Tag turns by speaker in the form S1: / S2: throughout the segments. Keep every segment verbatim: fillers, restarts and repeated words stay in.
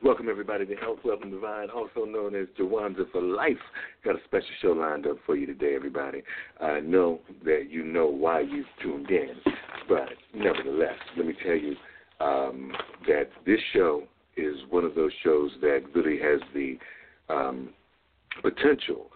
S1: Welcome, everybody, to Health, Wealth, and Divine, also known as Jawanza for Life. Got a special show lined up for you today, everybody. I know that you know why you've tuned in, but nevertheless, let me tell you um, that this show is one of those shows that really has the um, potential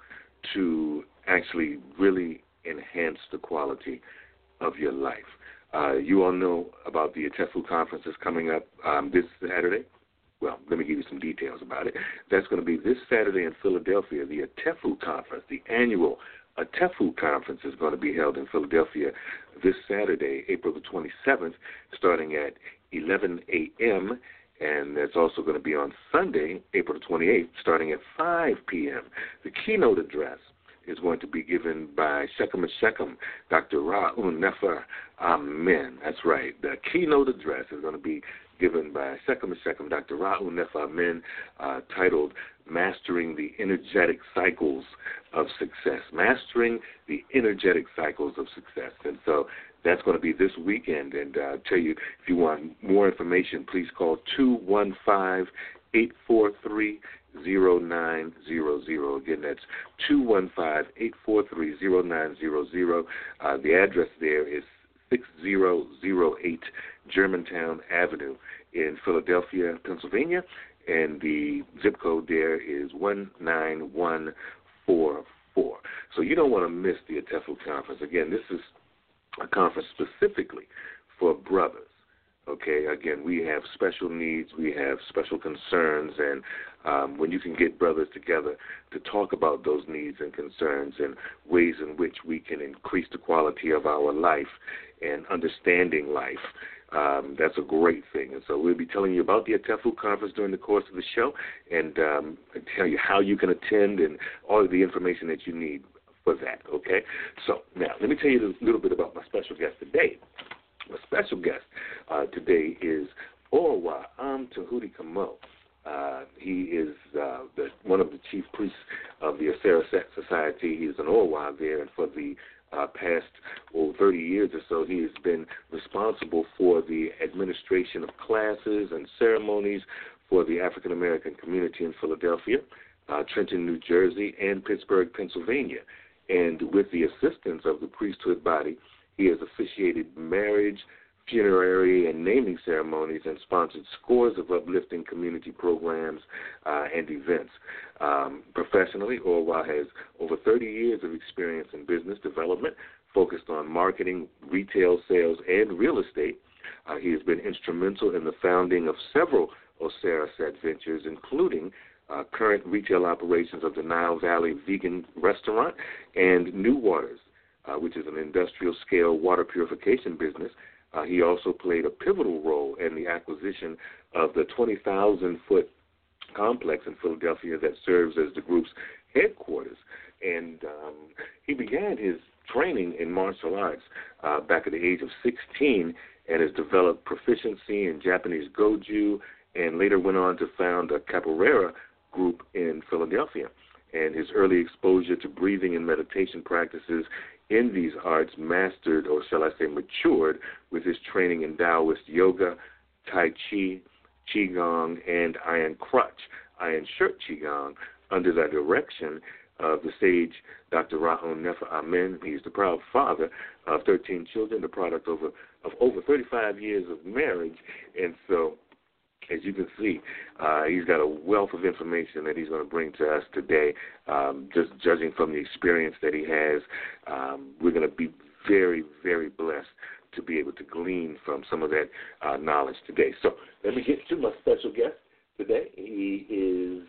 S1: to actually really enhance the quality of your life. Uh, you all know about the ATEFU conference that's coming up um, this Saturday. Well, let me give you some details about it. That's going to be this Saturday in Philadelphia. The ATEFU conference, the annual ATEFU conference, is going to be held in Philadelphia this Saturday, April the twenty-seventh, starting at eleven a.m., and that's also going to be on Sunday, April the twenty-eighth, starting at five p.m. The keynote address is going to be given by Shechem Shechem, Doctor Ra'un Nefer Amen. That's right. The keynote address is going to be given by Shechem Shechem, Doctor Ra'un Nefer Amen, uh, titled Mastering the Energetic Cycles of Success. Mastering the Energetic Cycles of Success. And so that's going to be this weekend. And uh, I'll tell you, if you want more information, please call two one five, eight four three, zero nine zero zero. Again, that's two one five, eight four three, zero nine zero zero. Uh, the address there is six zero zero eight Germantown Avenue in Philadelphia, Pennsylvania, and the zip code there is one nine one four four. So you don't want to miss the ATEFU conference. Again, this is a conference specifically for brothers. Okay, again, we have special needs, we have special concerns, and um, when you can get brothers together to talk about those needs and concerns and ways in which we can increase the quality of our life and understanding life, um, that's a great thing. And so we'll be telling you about the ATEFU conference during the course of the show and um, tell you how you can attend and all of the information that you need for that, okay? So now let me tell you a little bit about my special guest today. My special guest uh, today is Orwa Am Tahuti Kamo. Uh, he is uh, the, one of the chief priests of the Asera Society. He is an Orwa there, and for the uh, past well, thirty years or so, he has been responsible for the administration of classes and ceremonies for the African American community in Philadelphia, uh, Trenton, New Jersey, and Pittsburgh, Pennsylvania. And with the assistance of the priesthood body, he has officiated marriage, funerary, and naming ceremonies and sponsored scores of uplifting community programs uh, and events. Um, professionally, Orwa has over thirty years of experience in business development, focused on marketing, retail sales, and real estate. Uh, he has been instrumental in the founding of several Osera Set ventures, including uh, current retail operations of the Nile Valley Vegan Restaurant and New Waters, Uh, which is an industrial-scale water purification business. Uh, he also played a pivotal role in the acquisition of the twenty thousand foot complex in Philadelphia that serves as the group's headquarters. And um, he began his training in martial arts uh, back at the age of sixteen and has developed proficiency in Japanese Goju and later went on to found a capoeira group in Philadelphia. And his early exposure to breathing and meditation practices in these arts mastered, or shall I say matured, with his training in Taoist yoga, Tai Chi, Qigong, and Iron Crutch, Iron Shirt Qigong, under the direction of the sage Doctor Ra'un Nefer Amen. He's the proud father of thirteen children, the product over, of over thirty-five years of marriage, and so as you can see, uh, he's got a wealth of information that he's going to bring to us today. Um, just judging from the experience that he has, um, we're going to be very, very blessed to be able to glean from some of that uh, knowledge today. So let me get to my special guest today. He is,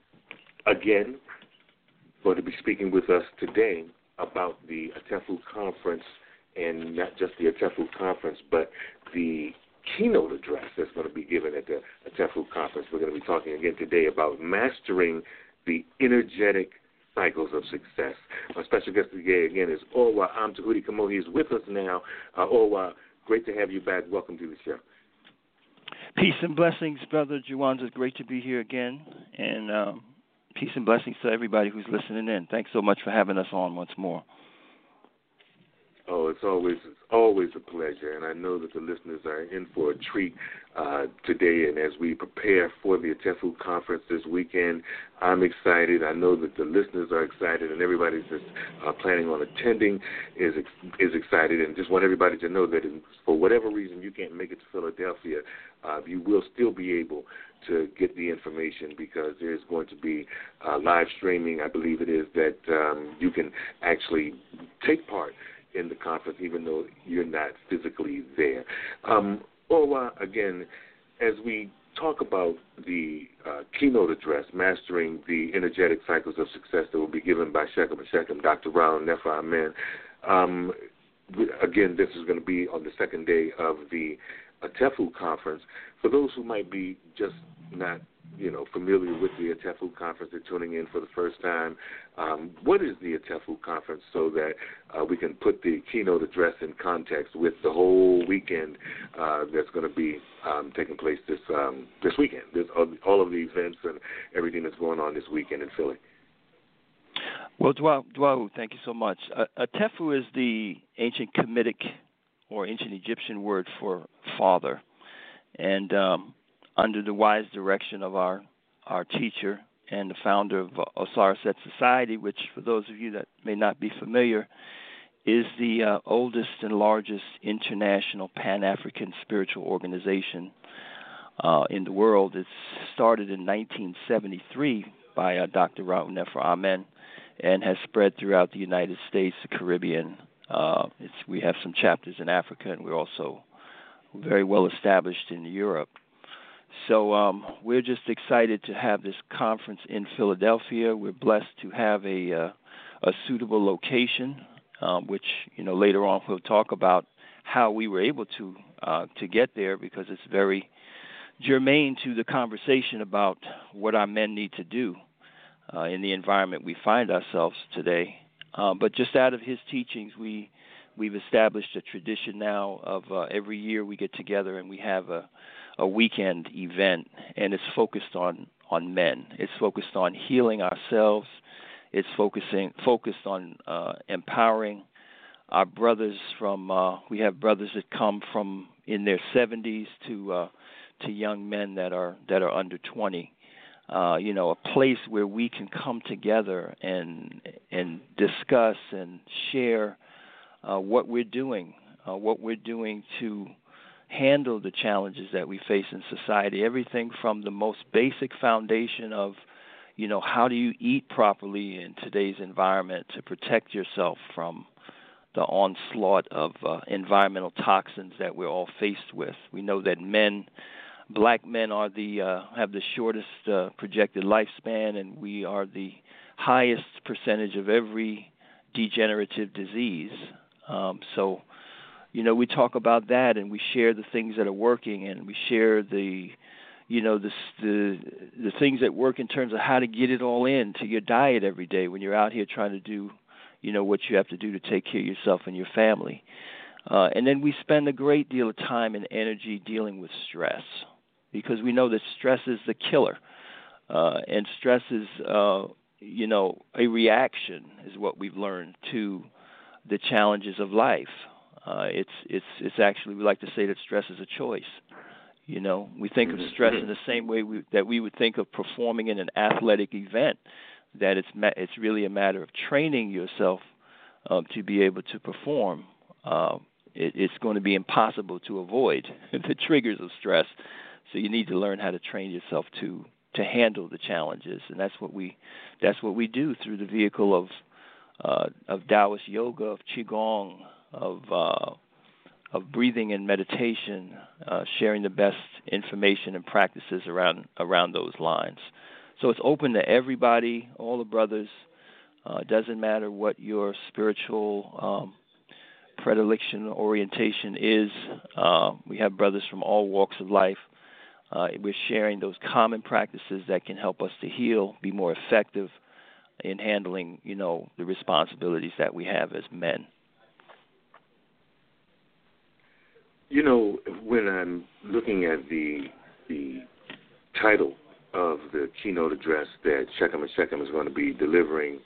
S1: again, going to be speaking with us today about the ATEFU conference, and not just the ATEFU conference, but the keynote address that's going to be given at the ATEFU conference. We're going to be talking again today about mastering the energetic cycles of success. My special guest today, again, is Orwa Am Tahuti Kamo. He is with us now. Uh, Orwa, great to have you back. Welcome to the show.
S2: Peace and blessings, Brother Jawanza. It's great to be here again. And um, peace and blessings to everybody who's listening in. Thanks so much for having us on once more.
S1: Oh, it's always it's always a pleasure, and I know that the listeners are in for a treat uh, today. And as we prepare for the Atefu conference this weekend, I'm excited. I know that the listeners are excited, and everybody that's uh, planning on attending is is excited. And just want everybody to know that, for whatever reason you can't make it to Philadelphia, uh, you will still be able to get the information, because there's going to be uh, live streaming. I believe it is that um, you can actually take part in the conference, even though you're not physically there. Um, Orwa, again, as we talk about the uh, keynote address, Mastering the Energetic Cycles of Success, that will be given by Shechem and Shechem, Doctor Raul Nefer Amen. Um, again, this is going to be on the second day of the Atefu conference. For those who might be just not, you know, familiar with the Atefu conference, they're tuning in for the first time, um, what is the Atefu conference, so that uh, we can put the keynote address in context with the whole weekend uh, that's going to be um, taking place this um, this weekend, this, all of the events and everything that's going on this weekend in Philly?
S2: Well, Dwau, thank you so much. Uh, Atefu is the ancient Kemetic or ancient Egyptian word for father. And um, under the wise direction of our, our teacher and the founder of Osiris Set Society, which, for those of you that may not be familiar, is the uh, oldest and largest international Pan-African spiritual organization uh, in the world. It started in nineteen seventy-three by uh, Doctor Raul Nefer Amen, and has spread throughout the United States, the Caribbean. Uh, it's, we have some chapters in Africa, and we're also very well established in Europe. So um, we're just excited to have this conference in Philadelphia. We're blessed to have a uh, a suitable location, um, which, you know, later on we'll talk about how we were able to uh, to get there, because it's very germane to the conversation about what our men need to do uh, in the environment we find ourselves today. Uh, but just out of his teachings, we, we've established a tradition now of uh, every year we get together and we have a, a weekend event, and it's focused on, on men. It's focused on healing ourselves. It's focusing focused on uh, empowering our brothers from, uh, we have brothers that come from in their seventies to uh, to young men that are that are under twenty. Uh, you know, a place where we can come together and and discuss and share uh, what we're doing, uh, what we're doing to handle the challenges that we face in society. Everything from the most basic foundation of, you know, how do you eat properly in today's environment to protect yourself from the onslaught of uh, environmental toxins that we're all faced with. We know that men, black men, are the uh, have the shortest uh, projected lifespan, and we are the highest percentage of every degenerative disease. Um, so, you know, we talk about that, and we share the things that are working, and we share the, you know, the the the things that work in terms of how to get it all in to your diet every day when you're out here trying to do, you know, what you have to do to take care of yourself and your family. Uh, and then we spend a great deal of time and energy dealing with stress, because we know that stress is the killer. Uh, and stress is, uh, you know, a reaction is what we've learned to the challenges of life. Uh, it's it's it's actually, we like to say that stress is a choice. You know, we think of stress in the same way we, that we would think of performing in an athletic event, that it's ma- it's really a matter of training yourself uh, to be able to perform. Uh, it, it's going to be impossible to avoid the triggers of stress, so you need to learn how to train yourself to to handle the challenges, and that's what we that's what we do through the vehicle of uh, of Taoist yoga, of Qigong, of uh, of breathing and meditation, uh, sharing the best information and practices around around those lines. So it's open to everybody, all the brothers. Uh, it doesn't matter what your spiritual um, predilection or orientation is. Uh, we have brothers from all walks of life. Uh, we're sharing those common practices that can help us to heal, be more effective in handling, you know, the responsibilities that we have as men.
S1: You know, when I'm looking at the the title of the keynote address that Shechem and Shechem is going to be delivering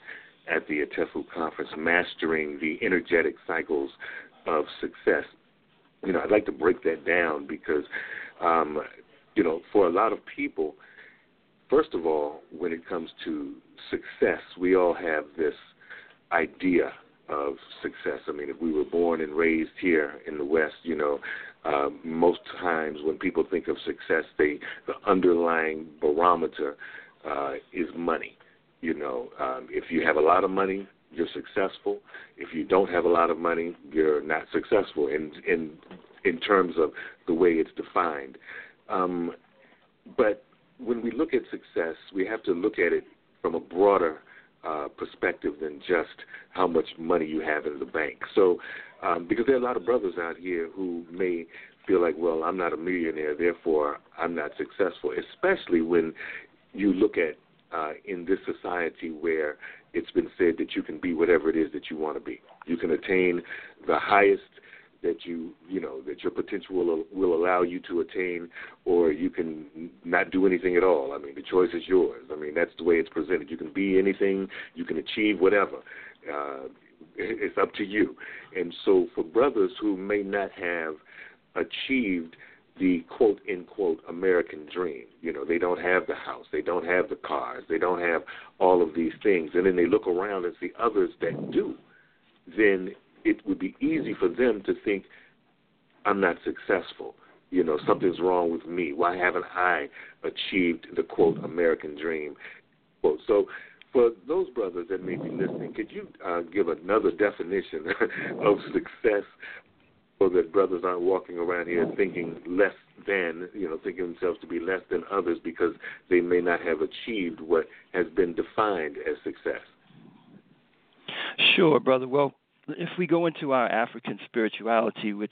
S1: at the Atefu Conference, Mastering the Energetic Cycles of Success. You know, I'd like to break that down because, um, you know, for a lot of people, first of all, when it comes to success, we all have this idea of success. I mean, if we were born and raised here in the West, you know, uh, most times when people think of success, they the underlying barometer uh, is money. You know, um, if you have a lot of money, you're successful. If you don't have a lot of money, you're not successful in in in terms of the way it's defined. Um, but when we look at success, we have to look at it from a broader uh, perspective than just how much money you have in the bank. So, um, because there are a lot of brothers out here who may feel like, well, I'm not a millionaire, therefore I'm not successful, especially when you look at uh, in this society where it's been said that you can be whatever it is that you want to be. You can attain the highest that you, you know, that your potential will, will allow you to attain, or you can not do anything at all. I mean, the choice is yours. I mean, that's the way it's presented. You can be anything. You can achieve whatever. Uh, it's up to you. And so for brothers who may not have achieved the quote-unquote American dream, you know, they don't have the house, they don't have the cars, they don't have all of these things, and then they look around and see others that do, then it would be easy for them to think, I'm not successful. You know, something's wrong with me. Why haven't I achieved the, quote, American dream? Quote. So for those brothers that may be listening, could you uh, give another definition of success so that brothers aren't walking around here thinking less than, you know, thinking themselves to be less than others because they may not have achieved what has been defined as success?
S2: Sure, brother. Well, if we go into our African spirituality, which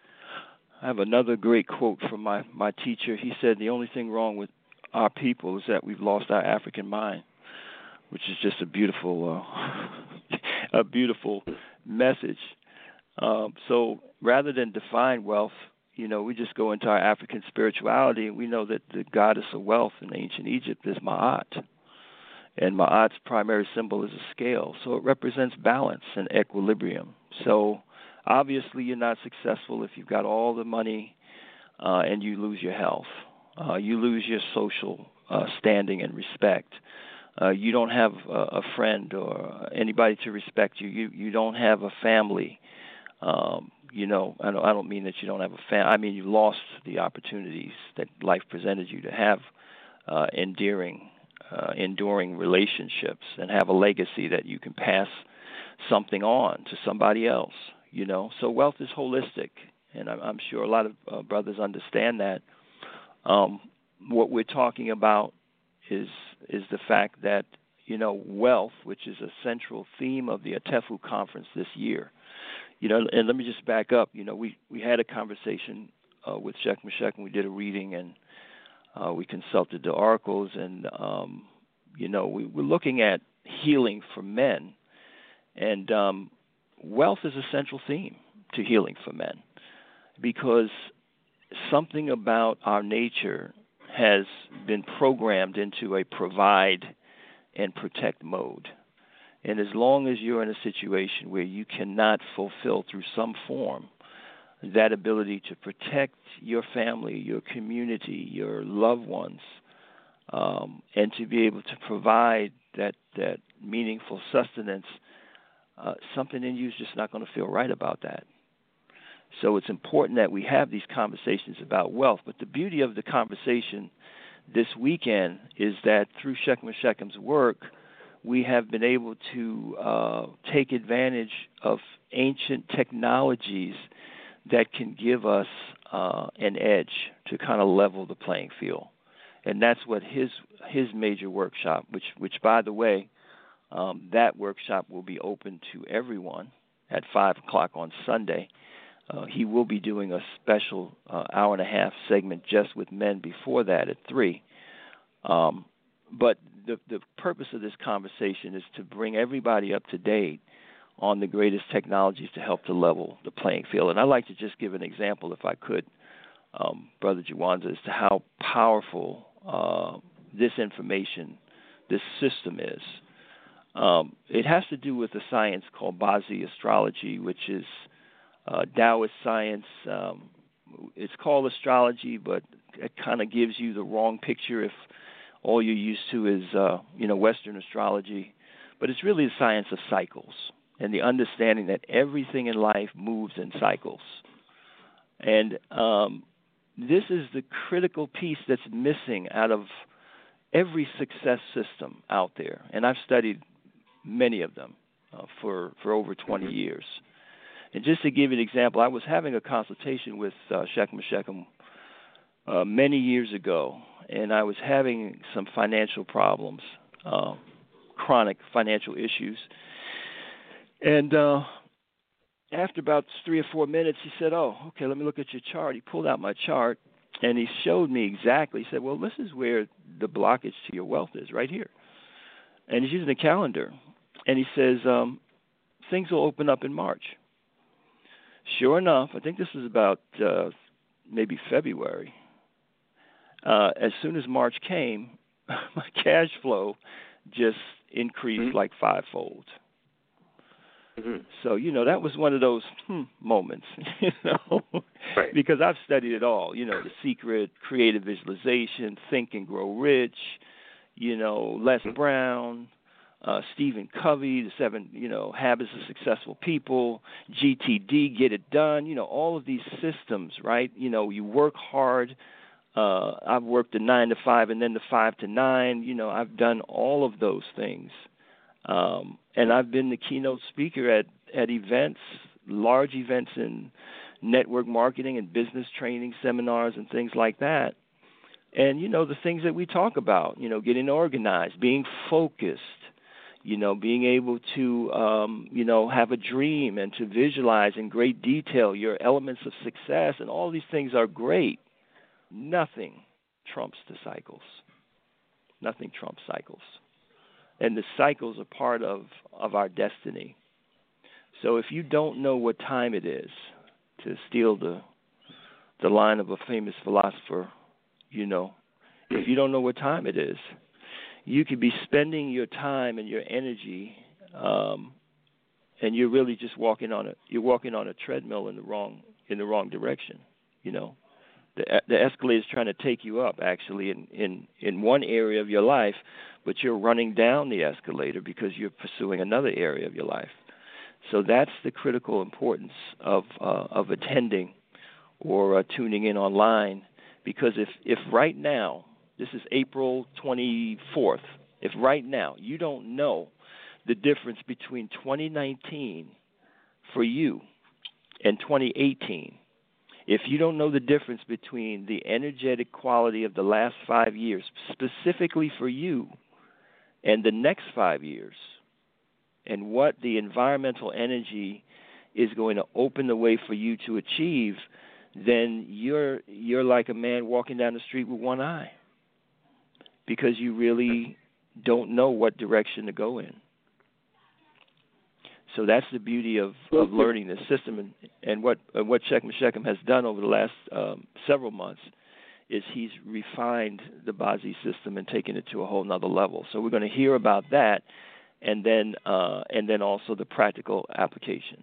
S2: I have another great quote from my, my teacher. He said, the only thing wrong with our people is that we've lost our African mind, which is just a beautiful, uh, a beautiful message. Um, so rather than define wealth, you know, we just go into our African spirituality, and we know that the goddess of wealth in ancient Egypt is Ma'at. And Ma'at's primary symbol is a scale, so it represents balance and equilibrium. So obviously you're not successful if you've got all the money uh, and you lose your health. Uh, you lose your social uh, standing and respect. Uh, you don't have a, a friend or anybody to respect you. You you don't have a family. Um, you know, I don't, I don't mean that you don't have a family. I mean you lost the opportunities that life presented you to have uh, endearing Uh, enduring relationships and have a legacy that you can pass something on to somebody else, you know. So wealth is holistic, and I'm, I'm sure a lot of uh, brothers understand that. Um, what we're talking about is is the fact that, you know, wealth, which is a central theme of the Atefu Conference this year. You know, and let me just back up. You know, we, we had a conversation uh, with Sheikh Meshach, and we did a reading, and Uh, we consulted the oracles, and, um, you know, we were looking at healing for men. And um, wealth is a central theme to healing for men because something about our nature has been programmed into a provide and protect mode. And as long as you're in a situation where you cannot fulfill through some form that ability to protect your family, your community, your loved ones, um, and to be able to provide that, that meaningful sustenance, uh, something in you is just not going to feel right about that. So it's important that we have these conversations about wealth. But the beauty of the conversation this weekend is that through Sheikh Meshach's work, we have been able to uh, take advantage of ancient technologies that can give us uh, an edge to kind of level the playing field. And that's what his his major workshop, which, which by the way, um, that workshop will be open to everyone at five o'clock on Sunday. Uh, he will be doing a special uh, hour and a half segment just with men before that at three. Um, but the, the purpose of this conversation is to bring everybody up to date on the greatest technologies to help to level the playing field. And I'd like to just give an example, if I could, um, Brother Jawanza, as to how powerful uh, this information, this system is. Um, it has to do with a science called Bazi astrology, which is uh, Taoist science. Um, it's called astrology, but it kind of gives you the wrong picture if all you're used to is, uh, you know, Western astrology. But it's really the science of cycles and the understanding that everything in life moves in cycles. And um, this is the critical piece that's missing out of every success system out there. And I've studied many of them uh, for, for over twenty mm-hmm. years. And just to give you an example, I was having a consultation with uh, Shechem Shechem uh, many years ago, and I was having some financial problems, uh, chronic financial issues. And uh, after about three or four minutes, he said, oh, okay, let me look at your chart. He pulled out my chart, and he showed me exactly. He said, well, this is where the blockage to your wealth is, right here. And he's using a calendar. And he says, um, things will open up in March. Sure enough, I think this is about uh, maybe February. Uh, as soon as March came, my cash flow just increased mm-hmm. like fivefold. Mm-hmm. So, you know, that was one of those hmm, moments, you know, right. because I've studied it all, you know, The Secret, Creative Visualization, Think and Grow Rich, you know, Les mm-hmm. Brown, uh, Stephen Covey, The Seven, you know, Habits of Successful People, G T D, Get It Done, you know, all of these systems, right? You know, you work hard. Uh, I've worked the nine to five and then the five to nine. You know, I've done all of those things. Um, and I've been the keynote speaker at, at events, large events in network marketing and business training seminars and things like that. And, you know, the things that we talk about, you know, getting organized, being focused, you know, being able to, um, you know, have a dream and to visualize in great detail your elements of success. And all these things are great. Nothing trumps the cycles. Nothing trumps cycles. And the cycles are part of, of our destiny. So if you don't know what time it is, to steal the the line of a famous philosopher, you know, if you don't know what time it is, you could be spending your time and your energy, um, and you're really just walking on a you're walking on a treadmill in the wrong in the wrong direction. You know, the the escalator is trying to take you up actually in, in, in one area of your life, but you're running down the escalator because you're pursuing another area of your life. So that's the critical importance of uh, of attending or uh, tuning in online, because if, if right now, this is April twenty-fourth, if right now you don't know the difference between twenty nineteen for you and twenty eighteen, if you don't know the difference between the energetic quality of the last five years, specifically for you, and the next five years, and what the environmental energy is going to open the way for you to achieve, then you're you're like a man walking down the street with one eye, because you really don't know what direction to go in. So that's the beauty of, of learning this system, and, and what uh, what Shechem Shechem has done over the last um, several months is he's refined the Bazi system and taken it to a whole nother level. So we're going to hear about that, and then uh, and then also the practical application.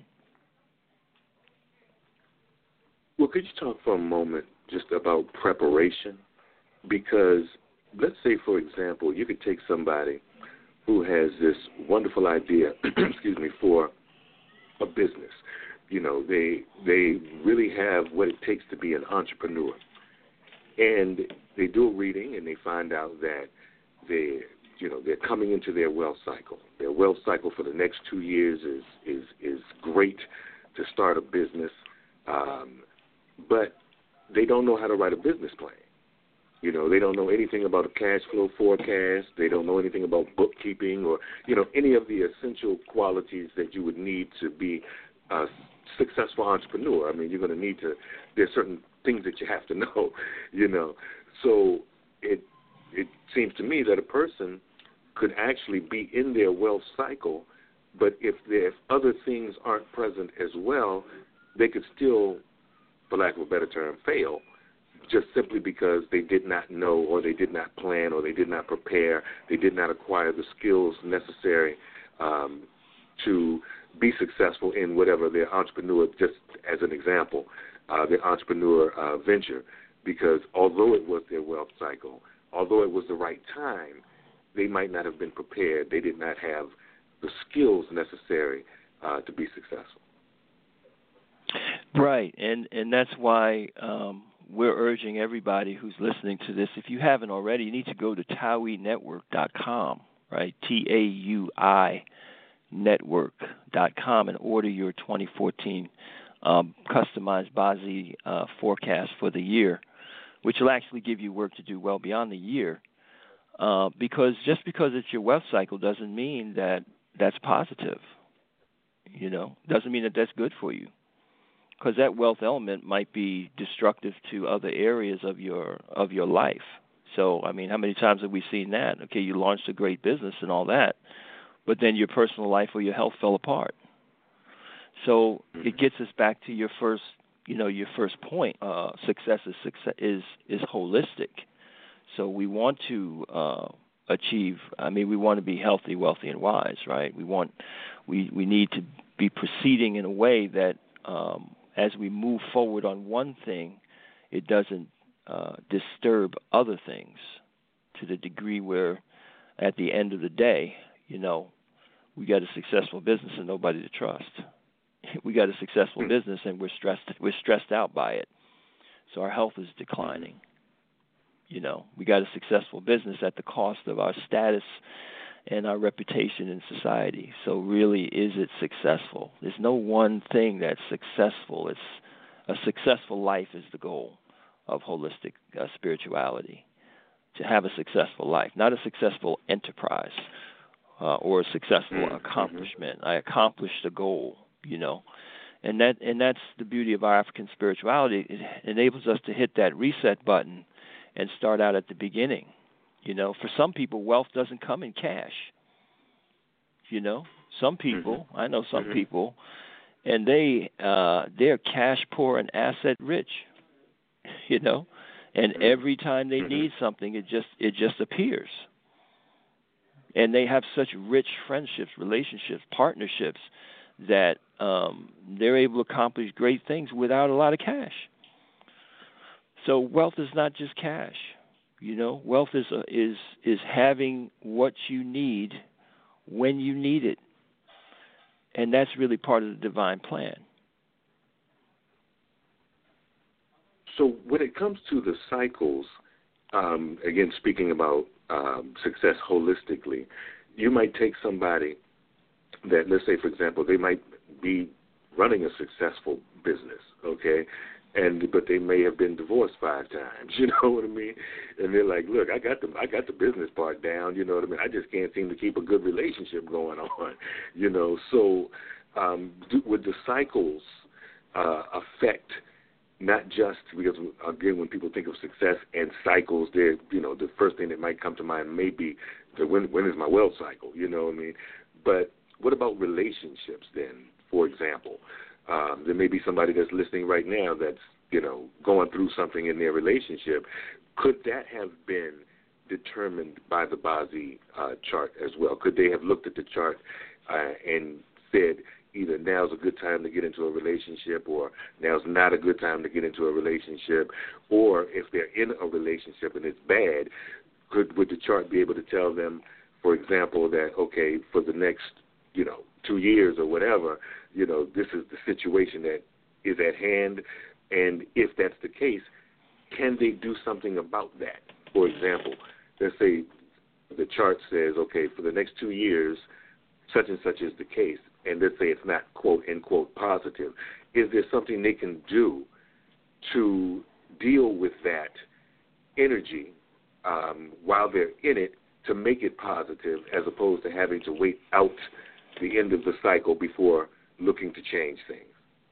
S1: Well, could you talk for a moment just about preparation? Because let's say, for example, you could take somebody who has this wonderful idea, excuse me, for a business. You know, they they really have what it takes to be an entrepreneur. And they do a reading and they find out that they, you know, they're coming into their wealth cycle. Their wealth cycle for the next two years is is, is great to start a business, um, but they don't know how to write a business plan. You know, they don't know anything about a cash flow forecast. They don't know anything about bookkeeping or, you know, any of the essential qualities that you would need to be a successful entrepreneur. I mean, you're going to need to, there's certain things that you have to know, you know. So it it seems to me that a person could actually be in their wealth cycle, but if, if other things aren't present as well, they could still, for lack of a better term, fail, just simply because they did not know or they did not plan or they did not prepare, they did not acquire the skills necessary um, to be successful in whatever their entrepreneur, just as an example, uh, their entrepreneur uh, venture, because although it was their wealth cycle, although it was the right time, they might not have been prepared. They did not have the skills necessary uh, to be successful.
S2: Right, and and that's why um, we're urging everybody who's listening to this, if you haven't already, you need to go to Taui Network dot com, right, T A U I network dot com, and order your twenty fourteen um, customized Bazi uh, forecast for the year, which will actually give you work to do well beyond the year. Uh, because just because it's your wealth cycle doesn't mean that that's positive. You know, doesn't mean that that's good for you. Because that wealth element might be destructive to other areas of your of your life. So, I mean, how many times have we seen that? Okay, you launched a great business and all that, but then your personal life or your health fell apart. So it gets us back to your first, you know, your first point. Uh, success is success is is holistic. So we want to uh, achieve. I mean, we want to be healthy, wealthy, and wise, right? We want we we need to be proceeding in a way that. Um, As we move forward on one thing, it doesn't uh, disturb other things to the degree where at the end of the day, you know, we got a successful business and nobody to trust. We got a successful business and we're stressed we're stressed out by it. So our health is declining. You know, we got a successful business at the cost of our status and our reputation in society. So really, is it successful? There's no one thing that's successful. It's a successful life is the goal of holistic uh, spirituality, to have a successful life, not a successful enterprise uh, or a successful mm-hmm. accomplishment. I accomplished a goal, you know. And that and that's the beauty of our African spirituality. It enables us to hit that reset button and start out at the beginning. You know, for some people, wealth doesn't come in cash. You know, some people, mm-hmm. I know some mm-hmm. people, and they uh, they're cash poor and asset rich. You know, and mm-hmm. every time they mm-hmm. need something, it just it just appears. And they have such rich friendships, relationships, partnerships that um, they're able to accomplish great things without a lot of cash. So wealth is not just cash. You know, wealth is uh, is is having what you need when you need it, and that's really part of the divine plan.
S1: So when it comes to the cycles, um, again, speaking about um, success holistically, you might take somebody that, let's say, for example, they might be running a successful business, okay? And but they may have been divorced five times, you know what I mean? And they're like, look, I got the I got the business part down, you know what I mean? I just can't seem to keep a good relationship going on, you know. So um, do, would the cycles uh, affect not just because again, when people think of success and cycles, they're you know the first thing that might come to mind may be the when when is my wealth cycle, you know what I mean? But what about relationships then? For example. Um, there may be somebody that's listening right now that's, you know, going through something in their relationship. Could that have been determined by the Bazi uh, chart as well? Could they have looked at the chart uh, and said either now's a good time to get into a relationship or now's not a good time to get into a relationship, or if they're in a relationship and it's bad, could would the chart be able to tell them, for example, that, okay, for the next, you know, two years or whatever, you know, this is the situation that is at hand, and if that's the case, can they do something about that? For example, let's say the chart says, okay, for the next two years, such and such is the case, and let's say it's not, quote, end quote, positive. Is there something they can do to deal with that energy um, while they're in it to make it positive as opposed to having to wait out the end of the cycle before looking to change things?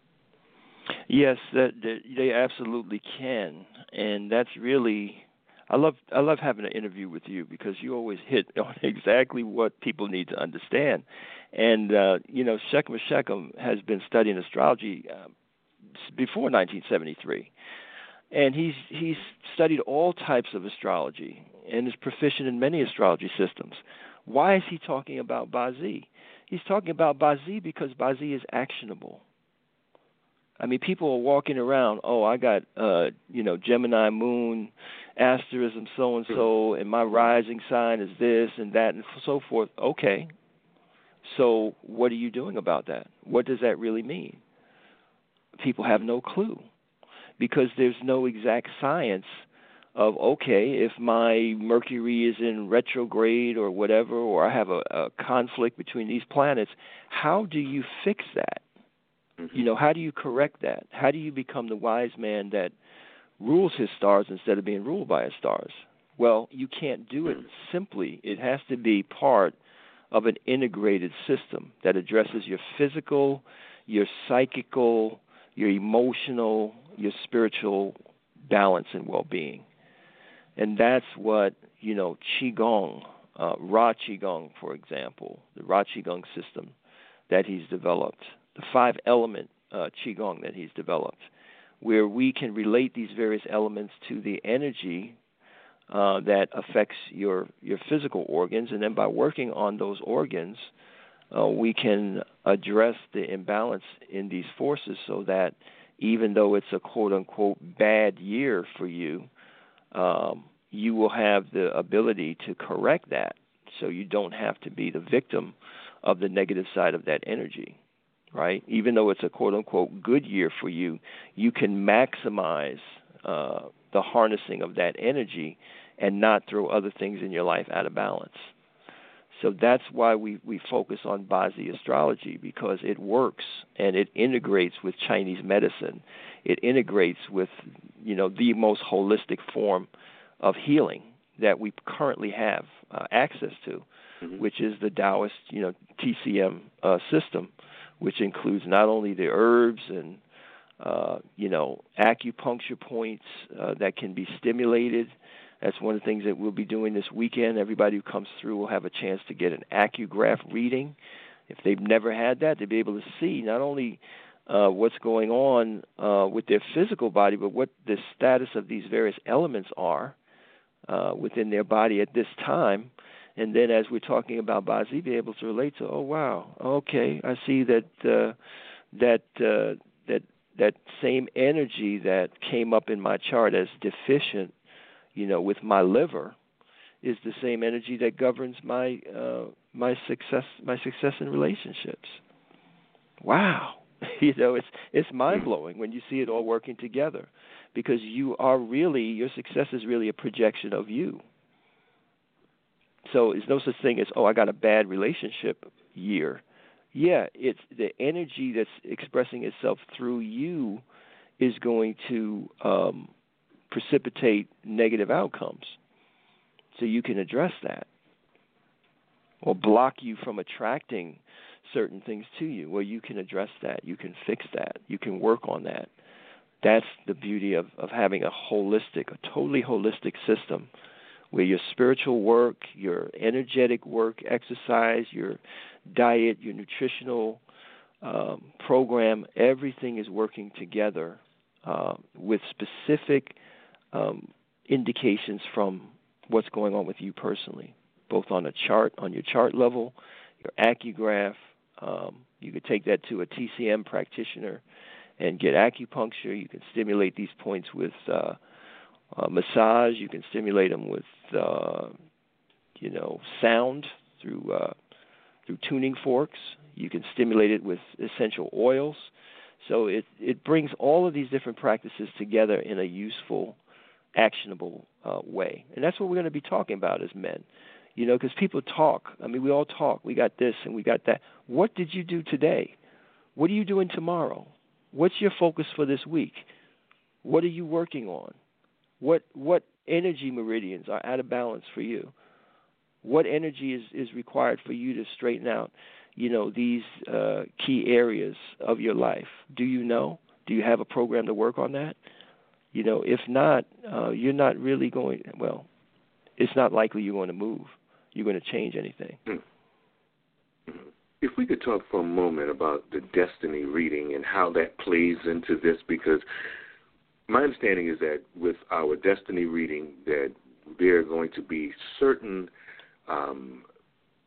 S2: Yes, that, that they absolutely can, and that's really. I love I love having an interview with you because you always hit on exactly what people need to understand. And uh, you know, Shechem Shechem has been studying astrology uh, before nineteen seventy-three, and he's he's studied all types of astrology and is proficient in many astrology systems. Why is he talking about Bazi? He's talking about Bazi because Bazi is actionable. I mean, people are walking around, oh, I got, uh, you know, Gemini moon, asterism so-and-so, and my rising sign is this and that and so forth. Okay. So what are you doing about that? What does that really mean? People have no clue because there's no exact science of, okay, if my Mercury is in retrograde or whatever, or I have a, a conflict between these planets, how do you fix that? Mm-hmm. You know, how do you correct that? How do you become the wise man that rules his stars instead of being ruled by his stars? Well, you can't do it simply. It has to be part of an integrated system that addresses your physical, your psychical, your emotional, your spiritual balance and well-being. And that's what, you know, Qigong, uh, Ra Qigong, for example, the Ra Qigong system that he's developed, the five-element uh, Qigong that he's developed, where we can relate these various elements to the energy uh, that affects your, your physical organs, and then by working on those organs, uh, we can address the imbalance in these forces so that even though it's a quote-unquote bad year for you, um, you will have the ability to correct that so you don't have to be the victim of the negative side of that energy, right? Even though it's a quote-unquote good year for you, you can maximize uh, the harnessing of that energy and not throw other things in your life out of balance. So that's why we, we focus on Bazi astrology, because it works and it integrates with Chinese medicine. It integrates with, you know, the most holistic form of healing that we currently have uh, access to, mm-hmm. which is the Taoist, you know, T C M uh, system, which includes not only the herbs and, uh, you know, acupuncture points uh, that can be stimulated. That's one of the things that we'll be doing this weekend. Everybody who comes through will have a chance to get an acugraph reading. If they've never had that, they'll be able to see not only uh, what's going on uh, with their physical body, but what the status of these various elements are uh, within their body at this time. And then as we're talking about Bazi, be able to relate to, oh, wow, okay, I see that uh, that uh, that that same energy that came up in my chart as deficient, you know, with my liver, is the same energy that governs my uh, my success my success in relationships. Wow, you know, it's it's mind blowing when you see it all working together, because you are really your success is really a projection of you. So there's no such thing as, oh, I got a bad relationship year. Yeah, it's the energy that's expressing itself through you is going to um, precipitate negative outcomes. So you can address that or block you from attracting certain things to you. Well, you can address that. You can fix that. You can work on that. That's the beauty of, of having a holistic, a totally holistic system where your spiritual work, your energetic work, exercise, your diet, your nutritional um, program, everything is working together uh, with specific um, indications from what's going on with you personally, both on a chart, on your chart level, your acugraph. Um, you could take that to a T C M practitioner and get acupuncture. You can stimulate these points with uh, uh, massage. You can stimulate them with, uh, you know, sound through uh, through tuning forks. You can stimulate it with essential oils. So it it brings all of these different practices together in a useful, actionable uh, way. And that's what we're going to be talking about as men. You know, because people talk. I mean, we all talk. We got this and we got that. What did you do today? What are you doing tomorrow? What's your focus for this week? What are you working on? What what energy meridians are out of balance for you? What energy is, is required for you to straighten out, you know, these uh, key areas of your life? Do you know? Do you have a program to work on that? You know, if not, uh, you're not really going, well, it's not likely you're going to move. You're going to change anything.
S1: If we could talk for a moment about the destiny reading and how that plays into this, because my understanding is that with our destiny reading that there are going to be certain um,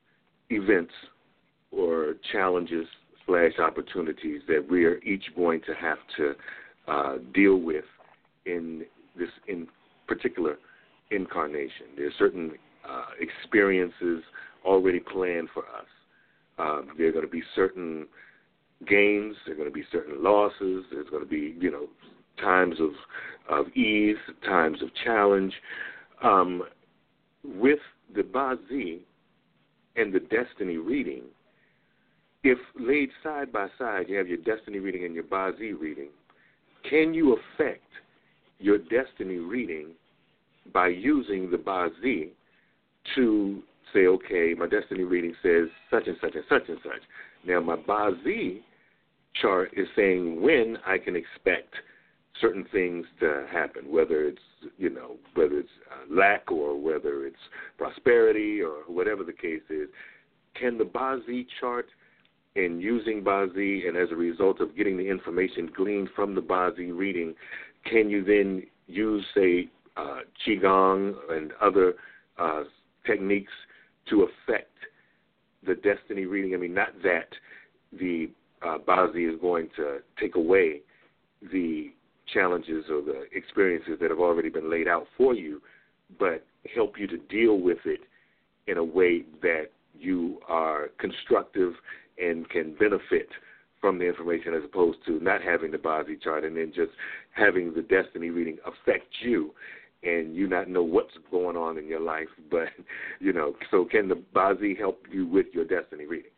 S1: events or challenges slash opportunities that we are each going to have to uh, deal with in this in particular incarnation. There are certain uh, experiences already planned for us. Um, there are going to be certain gains. There are going to be certain losses. There's going to be, you know, times of of ease, times of challenge. Um, with the Bazi and the destiny reading, if laid side by side, you have your destiny reading and your Bazi reading, can you affect your destiny reading by using the Bazi to say, okay, my destiny reading says such and such and such and such. Now, my Bazi chart is saying when I can expect certain things to happen, whether it's, you know, whether it's uh, lack or whether it's prosperity or whatever the case is. Can the Bazi chart, and using Bazi, and as a result of getting the information gleaned from the Bazi reading, can you then use, say, uh, Qigong and other uh, techniques to affect the destiny reading? I mean, not that the uh, Bazi is going to take away the challenges or the experiences that have already been laid out for you, but help you to deal with it in a way that you are constructive and can benefit from the information, as opposed to not having the Bazi chart and then just having the destiny reading affect you and you not know what's going on in your life. But, you know, so can the Bazi help you with your destiny reading?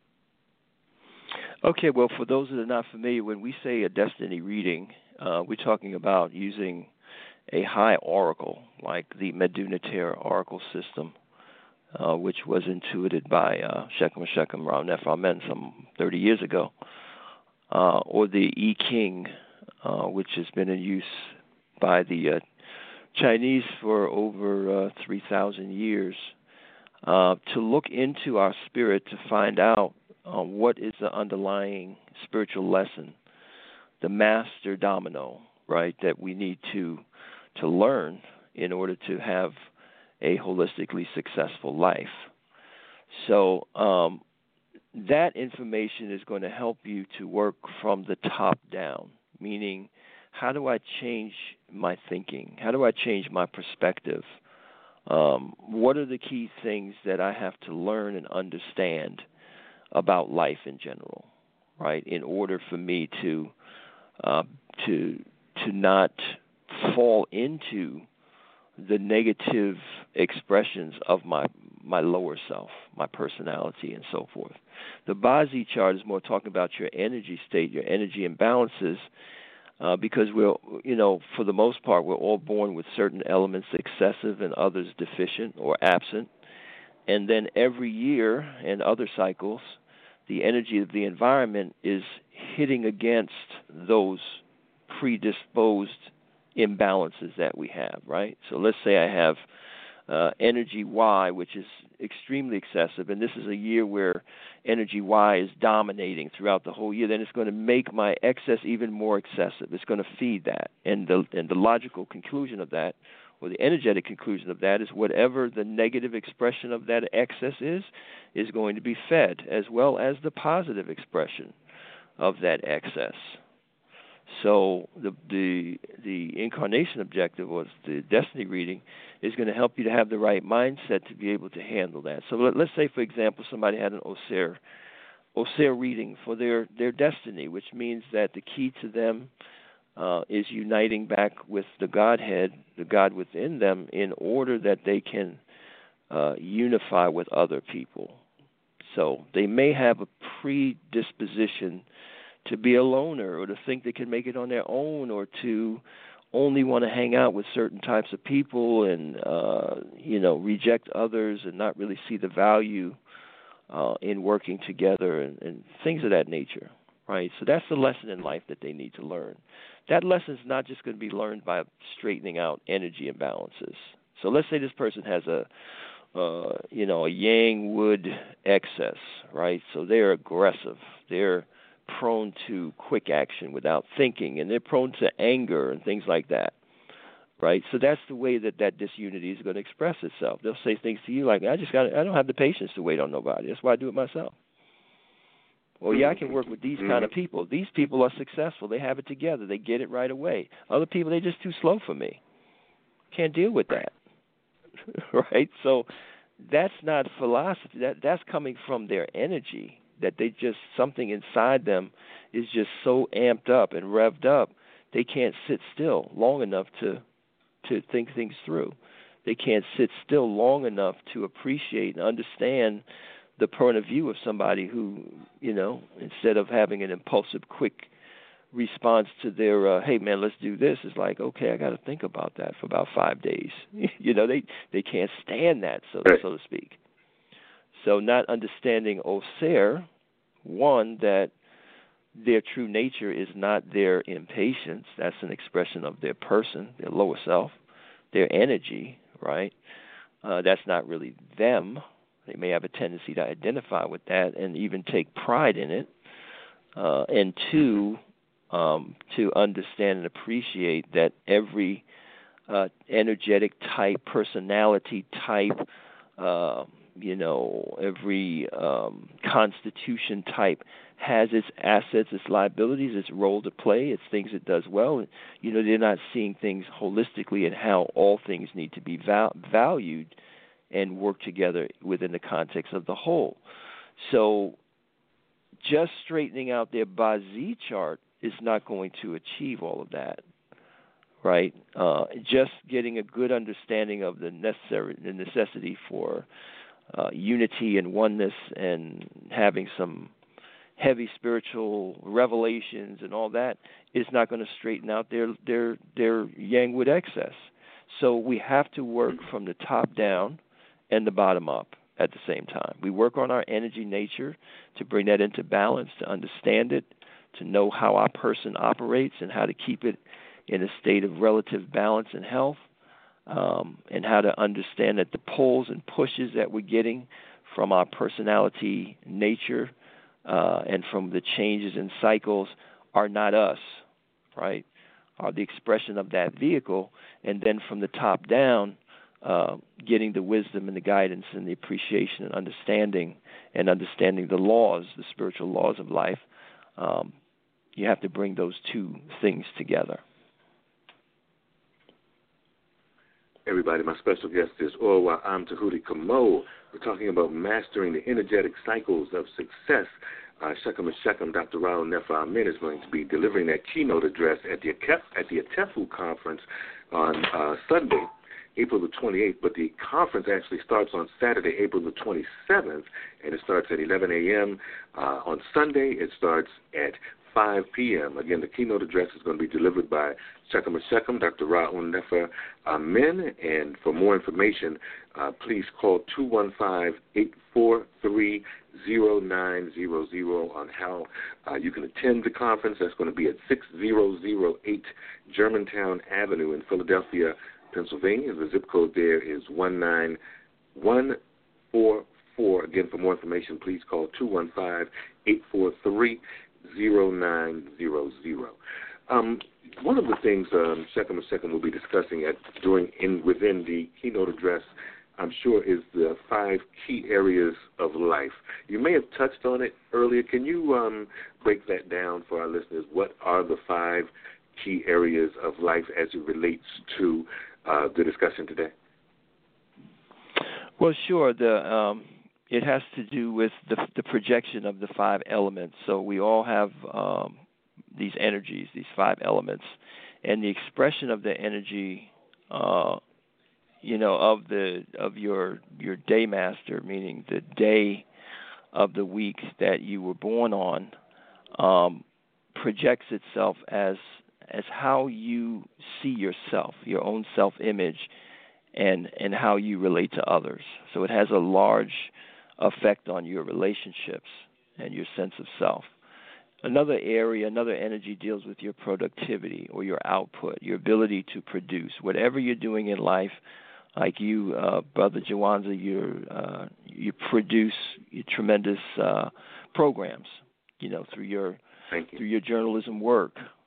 S2: Okay, well, for those that are not familiar, when we say a destiny reading, uh, we're talking about using a high oracle like the Meduniter oracle system, uh, which was intuited by uh, Shechem Shechem Rao Nefer Amen some thirty years ago, uh, or the I Ching, uh, which has been in use by the uh, Chinese for over uh, three thousand years, uh, to look into our spirit to find out uh, what is the underlying spiritual lesson, the master domino, right, that we need to to learn in order to have a holistically successful life. So um, that information is going to help you to work from the top down, meaning how do I change my thinking? How do I change my perspective? Um, what are the key things that I have to learn and understand about life in general, right, in order for me to uh, to to not fall into the negative expressions of my my lower self, my personality, and so forth. The Bazi chart is more talking about your energy state, your energy imbalances, uh, because we're, you know, for the most part, we're all born with certain elements excessive and others deficient or absent. And then every year and other cycles, the energy of the environment is hitting against those predisposed imbalances that we have, right? So let's say I have uh, energy Y, which is extremely excessive, and this is a year where energy Y is dominating throughout the whole year, then it's going to make my excess even more excessive. It's going to feed that. And the, and the logical conclusion of that, or the energetic conclusion of that, is whatever the negative expression of that excess is, is going to be fed, as well as the positive expression of that excess. So the the the incarnation objective, or the destiny reading, is going to help you to have the right mindset to be able to handle that. So let, let's say, for example, somebody had an Osir, Osir reading for their, their destiny, which means that the key to them uh, is uniting back with the Godhead, the God within them, in order that they can uh, unify with other people. So they may have a predisposition to be a loner, or to think they can make it on their own, or to only want to hang out with certain types of people and, uh, you know, reject others and not really see the value uh, in working together and, and things of that nature, right? So that's the lesson in life that they need to learn. That lesson is not just going to be learned by straightening out energy imbalances. So let's say this person has a, uh, you know, a yang wood excess, right? So they're aggressive. They're prone to quick action without thinking, and they're prone to anger and things like that, right? So that's the way that that disunity is going to express itself. They'll say things to you like, I just got, I don't have the patience to wait on nobody. That's why I do it myself. Well, yeah, I can work with these mm-hmm. kind of people. These people are successful. They have it together. They get it right away. Other people, they're just too slow for me. Can't deal with that, right? So that's not philosophy. That that's coming from their energy, that they just, something inside them is just so amped up and revved up, they can't sit still long enough to to think things through. They can't sit still long enough to appreciate and understand the point of view of somebody who, you know, instead of having an impulsive, quick response to their, uh, hey, man, let's do this, is like, okay, I got to think about that for about five days. you know, they, they can't stand that, so, so to speak. So not understanding Oser, one, that their true nature is not their impatience. That's an expression of their person, their lower self, their energy, right? Uh, that's not really them. They may have a tendency to identify with that and even take pride in it. Uh, and two, um, to understand and appreciate that every uh, energetic type, personality type, uh, you know, every um, constitution type has its assets, its liabilities, its role to play, its things it does well. And, you know, they're not seeing things holistically and how all things need to be val- valued and work together within the context of the whole. So just straightening out their Bazi chart is not going to achieve all of that, right? Uh, just getting a good understanding of the necessary, the necessity for uh, unity and oneness, and having some heavy spiritual revelations and all that is not going to straighten out their their their Yangwood excess. So we have to work from the top down and the bottom up at the same time. We work on our energy nature to bring that into balance, to understand it, to know how our person operates and how to keep it in a state of relative balance and health, um, and how to understand that the pulls and pushes that we're getting from our personality nature uh, and from the changes in cycles are not us, right? Are the expression of that vehicle, and then from the top down, Uh, getting the wisdom and the guidance and the appreciation and understanding and understanding the laws, the spiritual laws of life. Um, you have to bring those two things together.
S1: Everybody, my special guest is Orwa Amtahuti Kamo. We're talking about mastering the energetic cycles of success. Uh, Shechem and Shechem, Doctor Raul Nefa Amin is going to be delivering that keynote address at the at the Atefu conference on uh, Sunday, April the twenty-eighth, but the conference actually starts on Saturday, April the twenty-seventh, and it starts at eleven a.m. Uh, on Sunday, it starts at five p.m. Again, the keynote address is going to be delivered by Shechem Shechem, Doctor Ra'un Nefer Amen, and for more information, uh, please call two one five, eight four three, zero nine zero zero on how uh, you can attend the conference. That's going to be at six thousand eight Germantown Avenue in Philadelphia, Pennsylvania. The zip code there is one nine one four four. Again, for more information, please call two one five, eight four three, zero nine zero zero. Um, one of the things um, Shechem and Shechem will be discussing at during in within the keynote address, I'm sure, is the five key areas of life. You may have touched on it earlier. Can you um, break that down for our listeners? What are the five key areas of life as it relates to uh, the discussion today?
S2: Well, sure. The um, it has to do with the, the projection of the five elements. So we all have um, these energies, these five elements, and the expression of the energy, uh, you know, of the of your your day master, meaning the day of the week that you were born on, um, projects itself as as how you see yourself, your own self-image, and and how you relate to others. So it has a large effect on your relationships and your sense of self. Another area, another energy deals with your productivity or your output, your ability to produce. Whatever you're doing in life, like you, uh, Brother Jawanza, you uh, you produce tremendous uh, programs, you know, through your
S1: Thank you.
S2: through your journalism work.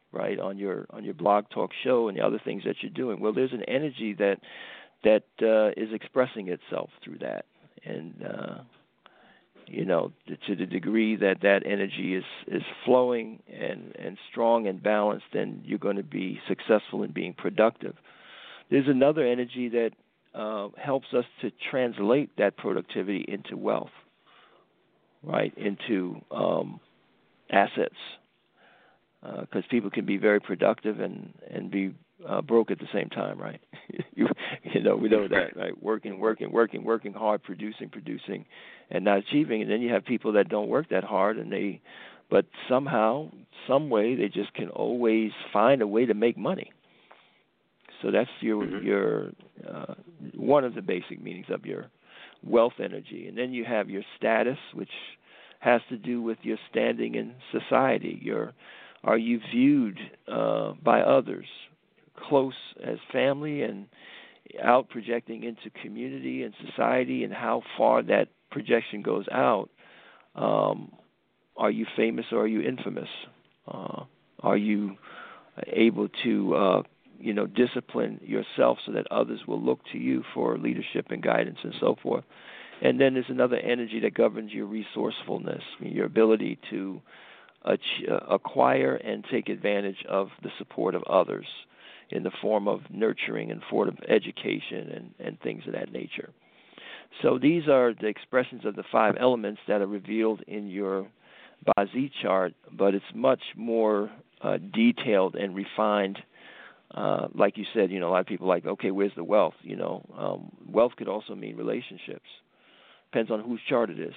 S2: right, on your on your blog talk show and the other things that you're doing. Well, there's an energy that that uh, is expressing itself through that, and uh, you know, to the degree that that energy is, is flowing and, and strong and balanced, then you're going to be successful in being productive. There's another energy that uh, helps us to translate that productivity into wealth, right, into um, assets, because uh, people can be very productive and, and be uh, broke at the same time, right? you, you know, we know that, right? Working, working, working, working hard, producing, producing, and not achieving. And then you have people that don't work that hard, and they, but somehow, some way, they just can always find a way to make money. So that's your mm-hmm. your uh, one of the basic meanings of your wealth energy. And then you have your status, which has to do with your standing in society. Your are you viewed uh, by others close as family and out projecting into community and society, and how far that projection goes out? Um, are you famous or are you infamous? Uh, are you able to uh, you know, discipline yourself so that others will look to you for leadership and guidance and so forth? And then there's another energy that governs your resourcefulness, your ability to ach- acquire and take advantage of the support of others in the form of nurturing and form of education and, and things of that nature. So these are the expressions of the five elements that are revealed in your Baazi chart, but it's much more uh, detailed and refined. Uh, like you said, you know, a lot of people are like, okay, where's the wealth? You know, um, wealth could also mean relationships. Depends on whose chart it is.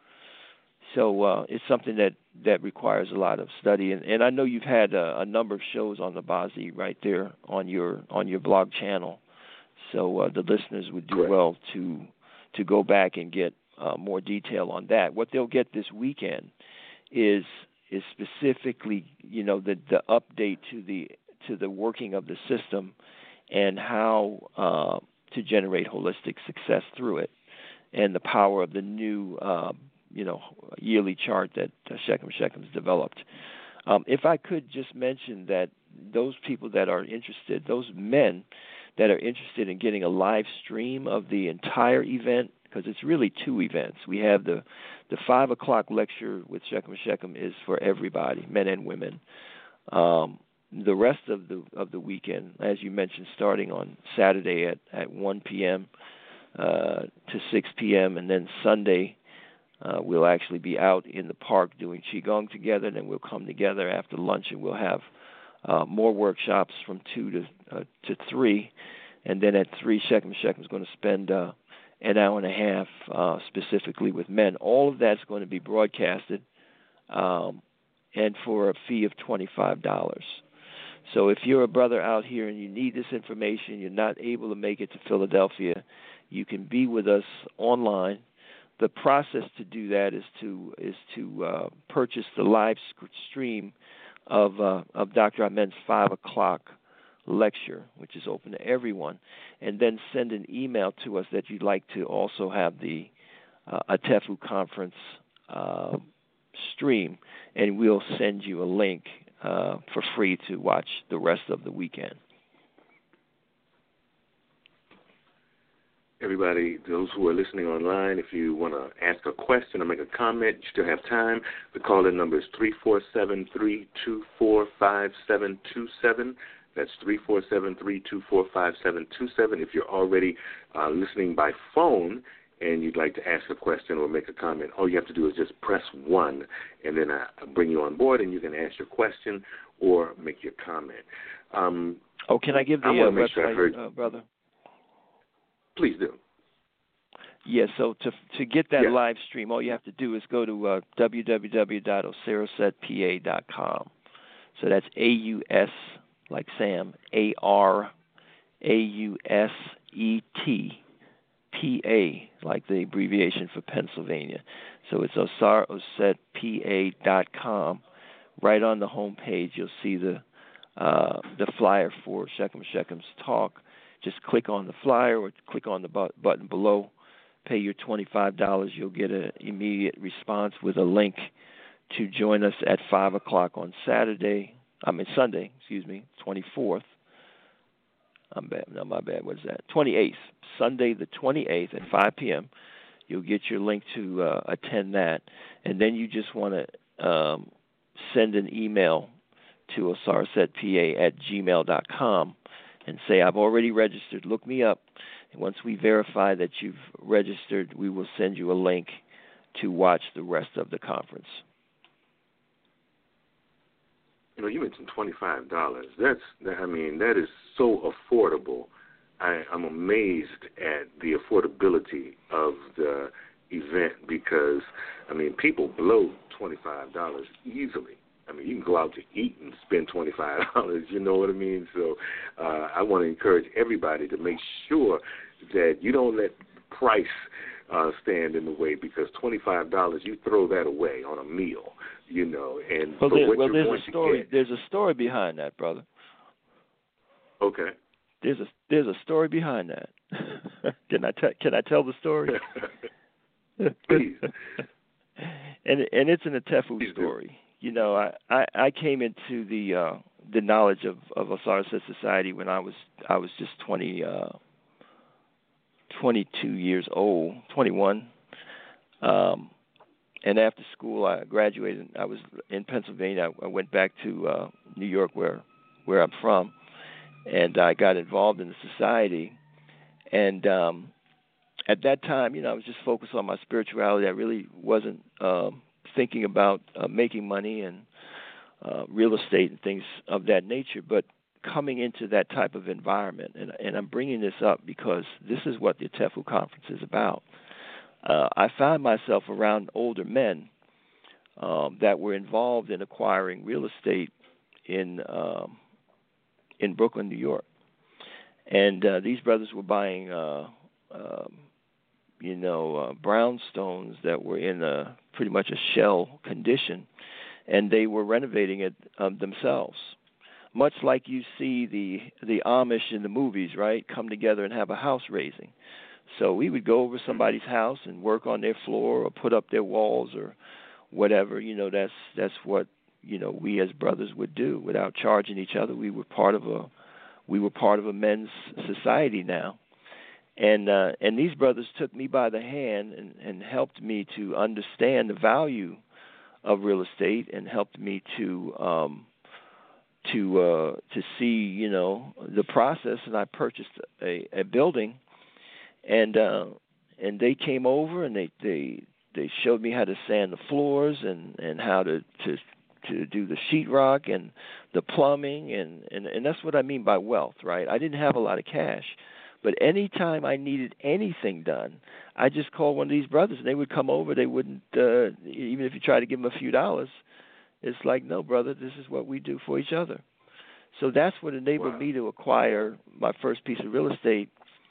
S2: So uh, it's something that, that requires a lot of study. And, and I know you've had a, a number of shows on the Baazi right there on your on your blog channel. So uh, the listeners would do well to to go back and get uh, more detail on that. What they'll get this weekend is is specifically, you know, the, the update to the to the working of the system and how uh, to generate holistic success through it, and the power of the new, uh, you know, yearly chart that uh, Shechem Shechem's developed. Um, if I could just mention that those people that are interested, those men that are interested in getting a live stream of the entire event, because it's really two events. We have the the five o'clock lecture with Shechem Shechem is for everybody, men and women. Um, the rest of the of the weekend, as you mentioned, starting on Saturday at, at one p.m. Uh, to six p.m. and then Sunday uh, we'll actually be out in the park doing Qigong together, and then we'll come together after lunch and we'll have uh, more workshops from two to uh, to three, and then at three, Shechem Shechem is going to spend uh, an hour and a half uh, specifically with men. All of that's going to be broadcasted, um, and for a fee of twenty-five dollars. So if you're a brother out here and you need this information, you're not able to make it to Philadelphia, you can be with us online. The process to do that is to is to uh, purchase the live stream of uh, of Doctor Amen's five o'clock lecture, which is open to everyone, and then send an email to us that you'd like to also have the uh, Atefu conference uh, stream, and we'll send you a link uh, for free to watch the rest of the weekend.
S1: Everybody, those who are listening online, if you want to ask a question or make a comment, you still have time. The call-in number is three four seven, three two four, five seven two seven. That's three four seven, three two four, five seven two seven. If you're already uh, listening by phone and you'd like to ask a question or make a comment, all you have to do is just press one, and then I bring you on board, and you can ask your question or make your comment. Um,
S2: oh, can I give the uh, website, sure heard... uh, brother?
S1: Please do.
S2: Yeah, so to to get that
S1: yeah.
S2: live stream, all you have to do is go to uh, w w w dot osiris p a dot com. So that's A U S, like Sam, A R A U S E T, P A, like the abbreviation for Pennsylvania. So it's osiris p a dot com. Right on the home page, you'll see the uh, the flyer for Shechem Shechem's talk. Just click on the flyer or click on the bu- button below. Pay your twenty-five dollars. You'll get an immediate response with a link to join us at five o'clock on Saturday I mean Sunday, excuse me, twenty-fourth. I'm bad. No, my bad. What is that? twenty-eighth. Sunday the twenty-eighth at five p.m. You'll get your link to uh, attend that. And then you just want to um, send an email to osarsetpa at gmail dot com and say, I've already registered. Look me up. And once we verify that you've registered, we will send you a link to watch the rest of the conference.
S1: You know, you mentioned twenty-five dollars. That's, I mean, that is so affordable. I, I'm amazed at the affordability of the event because, I mean, people blow twenty-five dollars easily. I mean, you can go out to eat and spend twenty-five dollars, you know what I mean? So uh, I want to encourage everybody to make sure that you don't let price uh, stand in the way because twenty-five dollars, you throw that away on a meal, you know. And
S2: well,
S1: for
S2: there,
S1: what
S2: well
S1: you're
S2: there's
S1: going
S2: a story.
S1: to get,
S2: there's a story behind that, brother.
S1: Okay.
S2: There's a there's a story behind that. can I te- can I tell the story?
S1: Please.
S2: and and it's an Atefu
S1: Please
S2: story.
S1: Do.
S2: You know, I, I, I came into the uh, the knowledge of, of Osiris Society when I was I was just twenty, uh, twenty-two years old, twenty-one. Um, and after school, I graduated. I was in Pennsylvania. I, I went back to uh, New York, where where I'm from. And I got involved in the society. And um, at that time, you know, I was just focused on my spirituality. I really wasn't um, thinking about uh, making money and uh, real estate and things of that nature. But coming into that type of environment, and, and I'm bringing this up because this is what the Atefu Conference is about. Uh, I found myself around older men um, that were involved in acquiring real estate in um, in Brooklyn, New York. And uh, these brothers were buying, uh, um, you know, uh, brownstones that were in a pretty much a shell condition, and they were renovating it um, themselves. Much like you see the the Amish in the movies, right, come together and have a house raising. So we would go over somebody's house and work on their floor or put up their walls or whatever. You know, that's that's what you know, we as brothers would do without charging each other. We were part of a, we were part of a men's society now, and uh, and these brothers took me by the hand and, and helped me to understand the value of real estate and helped me to um, to uh, to see, you know, the process. And I purchased a, a building, and uh, and they came over and they they they showed me how to sand the floors and, and how to to to do the sheetrock and the plumbing, and, and, and that's what I mean by wealth, right? I didn't have a lot of cash, but any time I needed anything done, I just called one of these brothers, and they would come over. They wouldn't, uh, even if you try to give them a few dollars, it's like, no, brother, this is what we do for each other. So that's what enabled
S1: Wow.
S2: me to acquire my first piece of real estate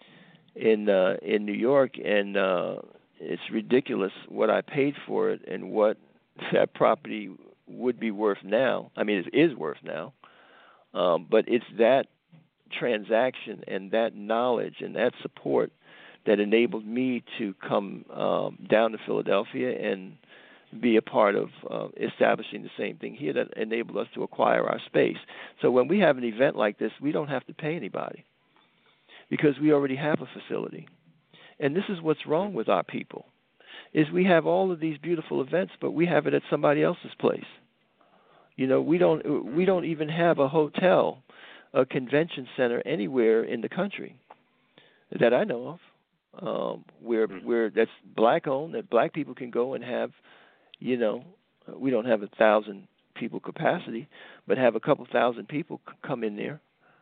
S2: in uh, in New York, and uh, it's ridiculous what I paid for it and what that property would be worth now. I mean, it is worth now. Um, but it's that transaction and that knowledge and that support that enabled me to come um, down to Philadelphia and be a part of uh, establishing the same thing here that enabled us to acquire our space. So when we have an event like this, we don't have to pay anybody because we already have a facility. And this is what's wrong with our people. Is we have all of these beautiful events, but we have it at somebody else's place. You know, we don't we don't even have a hotel, a convention center anywhere in the country that I know of, um, where where that's black owned, that black people can go and have, you know, we don't have a thousand people capacity, but have a couple thousand people come in there.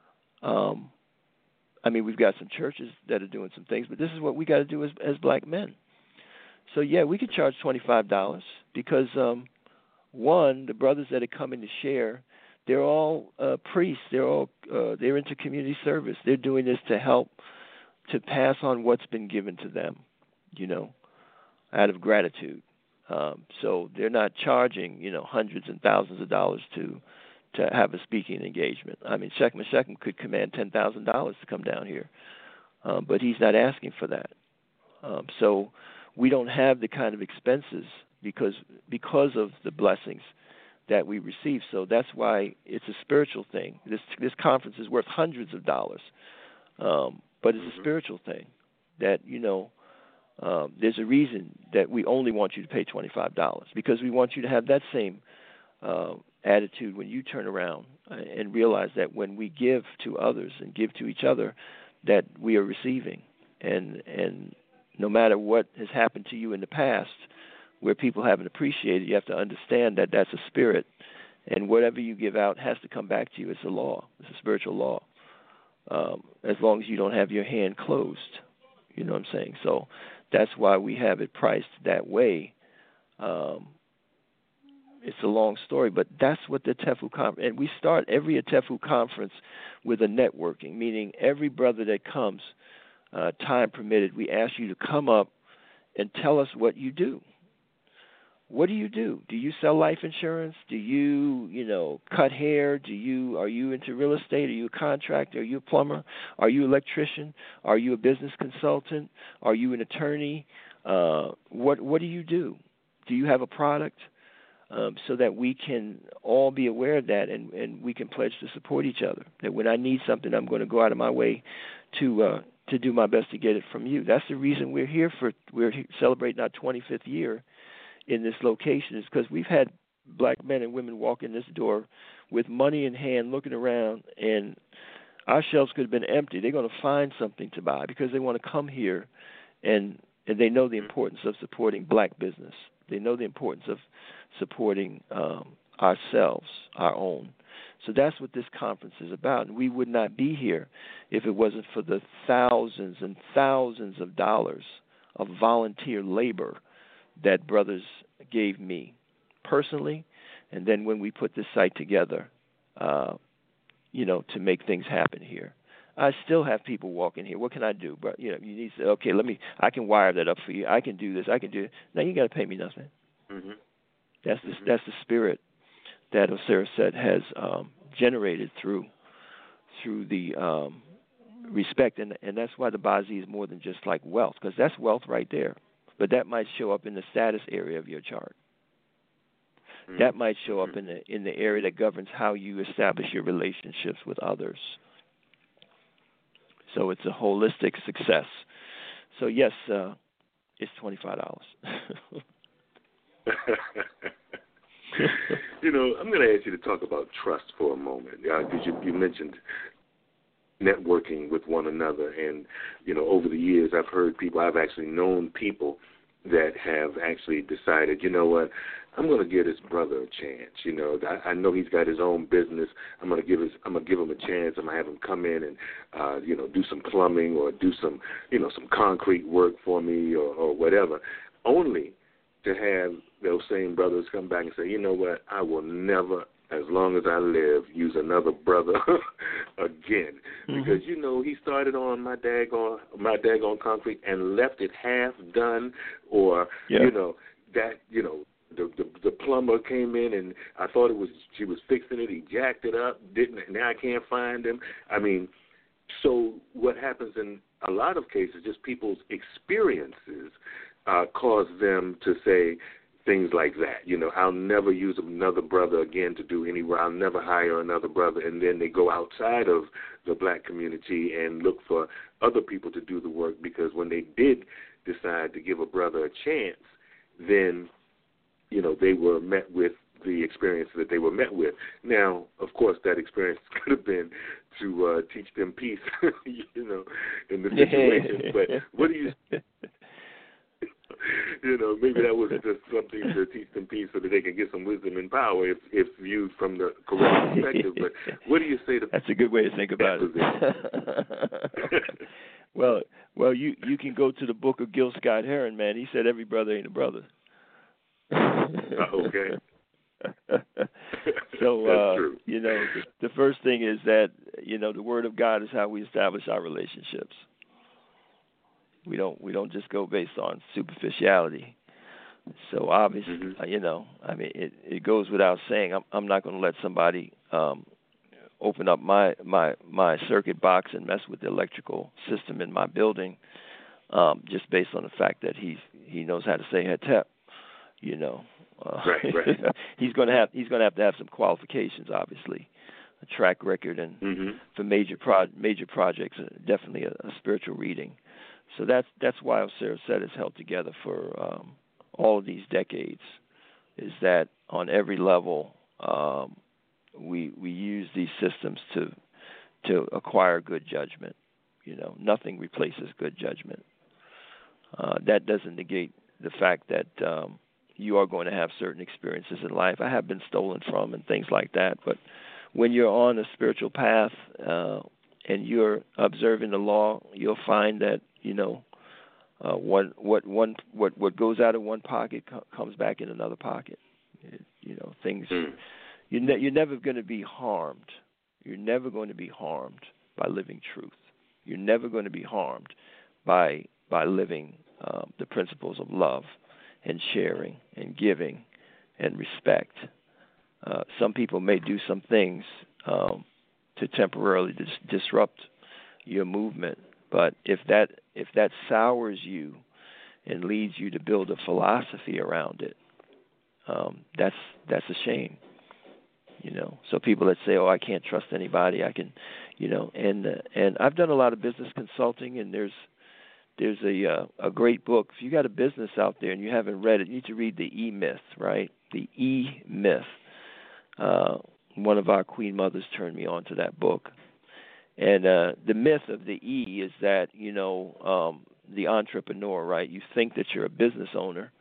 S2: Um, I mean, we've got some churches that are doing some things, but this is what we got to do as as black men. So, yeah, we could charge twenty-five dollars because, um, one, the brothers that are coming to share, they're all uh, priests. They're all uh, they're into community service. They're doing this to help to pass on what's been given to them, you know, out of gratitude. Um, so they're not charging, you know, hundreds and thousands of dollars to to have a speaking engagement. I mean, Shechem and Shechem could command ten thousand dollars to come down here, um, but he's not asking for that. Um, so we don't have the kind of expenses because because of the blessings that we receive. So that's why it's a spiritual thing. This this conference is worth hundreds of dollars, um, but it's a spiritual thing. That you know, um, there's a reason that we only want you to pay twenty-five dollars, because we want you to have that same uh, attitude when you turn around and realize that when we give to others and give to each other, that we are receiving. And and no matter what has happened to you in the past, where people haven't appreciated, you have to understand that that's a spirit, and whatever you give out has to come back to you. It's a law. It's a spiritual law. Um, as long as you don't have your hand closed, you know what I'm saying? So that's why we have it priced that way. Um, it's a long story, but that's what the Tefu conference, and we start every Tefu conference with a networking, meaning every brother that comes, uh, time permitted, we ask you to come up and tell us what you do. What do you do? Do you sell life insurance? Do you, you know, cut hair? Do you, are you into real estate? Are you a contractor? Are you a plumber? Are you an electrician? Are you a business consultant? Are you an attorney? Uh, what what do you do? Do you have a product? Um, so that we can all be aware of that, and, and we can pledge to support each other. That when I need something, I'm going to go out of my way to uh, to do my best to get it from you. That's the reason we're here for. We're celebrating our twenty-fifth year in this location, is because we've had black men and women walk in this door with money in hand, looking around, and our shelves could have been empty. They're going to find something to buy because they want to come here, and and they know the importance of supporting black business. They know the importance of supporting um, ourselves, our own. So that's what this conference is about. And we would not be here if it wasn't for the thousands and thousands of dollars of volunteer labor that brothers gave me personally, and then when we put this site together, uh, you know, to make things happen here. I still have people walking here. What can I do, bro? You know, you need to say, okay, let me. I can wire that up for you. I can do this. I can do it. Now you got to pay me nothing. Mm-hmm. That's the mm-hmm. that's the spirit that Osiris said has um, generated through through the um, respect, and and that's why the Bazi is more than just like wealth, because that's wealth right there. But that might show up in the status area of your chart. Mm-hmm. That might show up in the in the area that governs how you establish your relationships with others. So it's a holistic success. So yes, uh, it's twenty-five dollars.
S1: You know, I'm going to ask you to talk about trust for a moment, because uh, you, you mentioned networking with one another, and you know, over the years, I've heard people, I've actually known people that have actually decided, you know what, I'm going to give this brother a chance. You know, I, I know he's got his own business. I'm going to give his, I'm going to give him a chance. I'm going to have him come in and, uh, you know, do some plumbing or do some, you know, some concrete work for me or, or whatever, only to have those same brothers come back and say, you know what, I will never, as long as I live, use another brother again. Mm-hmm. Because, you know, he started on my daggone, my daggone concrete and left it half done, or, yeah. you know, that, you know, the, the the plumber came in and I thought it was, she was fixing it, he jacked it up, didn't, now I can't find him. I mean, so what happens in a lot of cases, just people's experiences uh, cause them to say things like that. You know, I'll never use another brother again to do any work. I'll never hire another brother. And then they go outside of the black community and look for other people to do the work, because when they did decide to give a brother a chance, then, you know, they were met with the experience that they were met with. Now, of course, that experience could have been to uh, teach them peace, you know, in the situation. But what do you... You know, maybe that was just something to teach them peace so that they can get some wisdom and power if, if viewed from the correct perspective. But what do you say to
S2: That's a good way to think about it. well, well, you, you can go to the book of Gil Scott Heron, man. He said every brother ain't a brother.
S1: uh, okay.
S2: So, uh, you know, the, the first thing is that, you know, the Word of God is how we establish our relationships. We don't we don't just go based on superficiality. So obviously, mm-hmm. uh, you know, I mean, it, it goes without saying. I'm I'm not going to let somebody um, open up my, my my circuit box and mess with the electrical system in my building, um, just based on the fact that he he knows how to say hetep. You know, Uh,
S1: right, right.
S2: he's going to have he's going to have to have some qualifications, obviously, a track record, and
S1: mm-hmm.
S2: for major pro- major projects, uh, definitely a, a spiritual reading. So that's that's why Osiris Set is held together for um, all of these decades. Is that on every level um, we we use these systems to to acquire good judgment. You know, nothing replaces good judgment. Uh, that doesn't negate the fact that um, you are going to have certain experiences in life. I have been stolen from and things like that. But when you're on a spiritual path uh, and you're observing the law, you'll find that you know uh, one what one what what goes out of one pocket co- comes back in another pocket. It, you know, things.
S1: Mm.
S2: You're, ne- you're never going to be harmed. You're never going to be harmed by living truth. You're never going to be harmed by by living um, the principles of love and sharing and giving and respect. Uh, some people may do some things um, to temporarily dis- disrupt your movement, but if that if that sours you and leads you to build a philosophy around it, um, that's that's a shame. You know, so people that say, "Oh, I can't trust anybody," I can, you know, and uh, and I've done a lot of business consulting, and there's there's a uh, a great book. If you got a business out there and you haven't read it, you need to read the E Myth, right? The E Myth. Uh, one of our Queen Mothers turned me on to that book, and uh, the myth of the E is that you know um, the entrepreneur, right? You think that you're a business owner.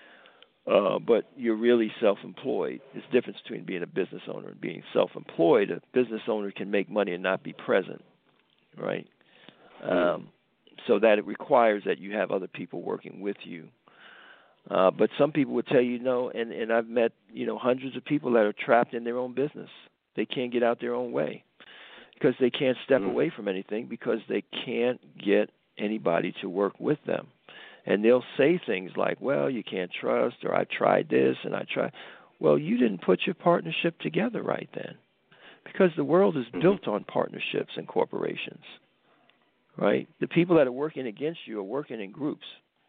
S2: Uh, but you're really self-employed. There's a difference between being a business owner and being self-employed. A business owner can make money and not be present, right? Um, so that it requires that you have other people working with you. Uh, but some people would tell you no, and, and I've met you know hundreds of people that are trapped in their own business. They can't get out their own way because they can't step
S1: mm.
S2: away from anything because they can't get anybody to work with them. And they'll say things like, well, you can't trust, or I tried this and I tried. Well, you didn't put your partnership together right then, because the world is
S1: mm-hmm.
S2: built on partnerships and corporations, right? The people that are working against you are working in groups.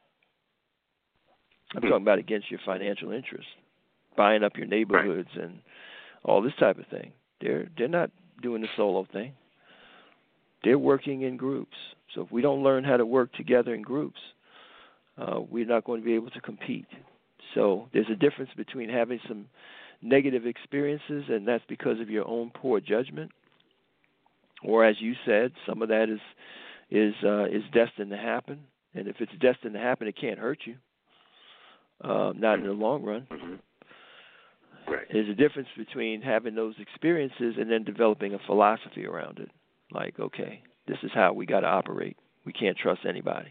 S2: I'm mm-hmm. talking about against your financial interests, buying up your neighborhoods right. and all this type of thing. They're they're not doing the solo thing. They're working in groups. So if we don't learn how to work together in groups, Uh, we're not going to be able to compete. So there's a difference between having some negative experiences, and that's because of your own poor judgment, or as you said, some of that is is uh, is destined to happen. And if it's destined to happen, it can't hurt you, uh, not in the long run.
S1: Mm-hmm. Right.
S2: There's a difference between having those experiences and then developing a philosophy around it. Like, okay, this is how we got to operate. We can't trust anybody.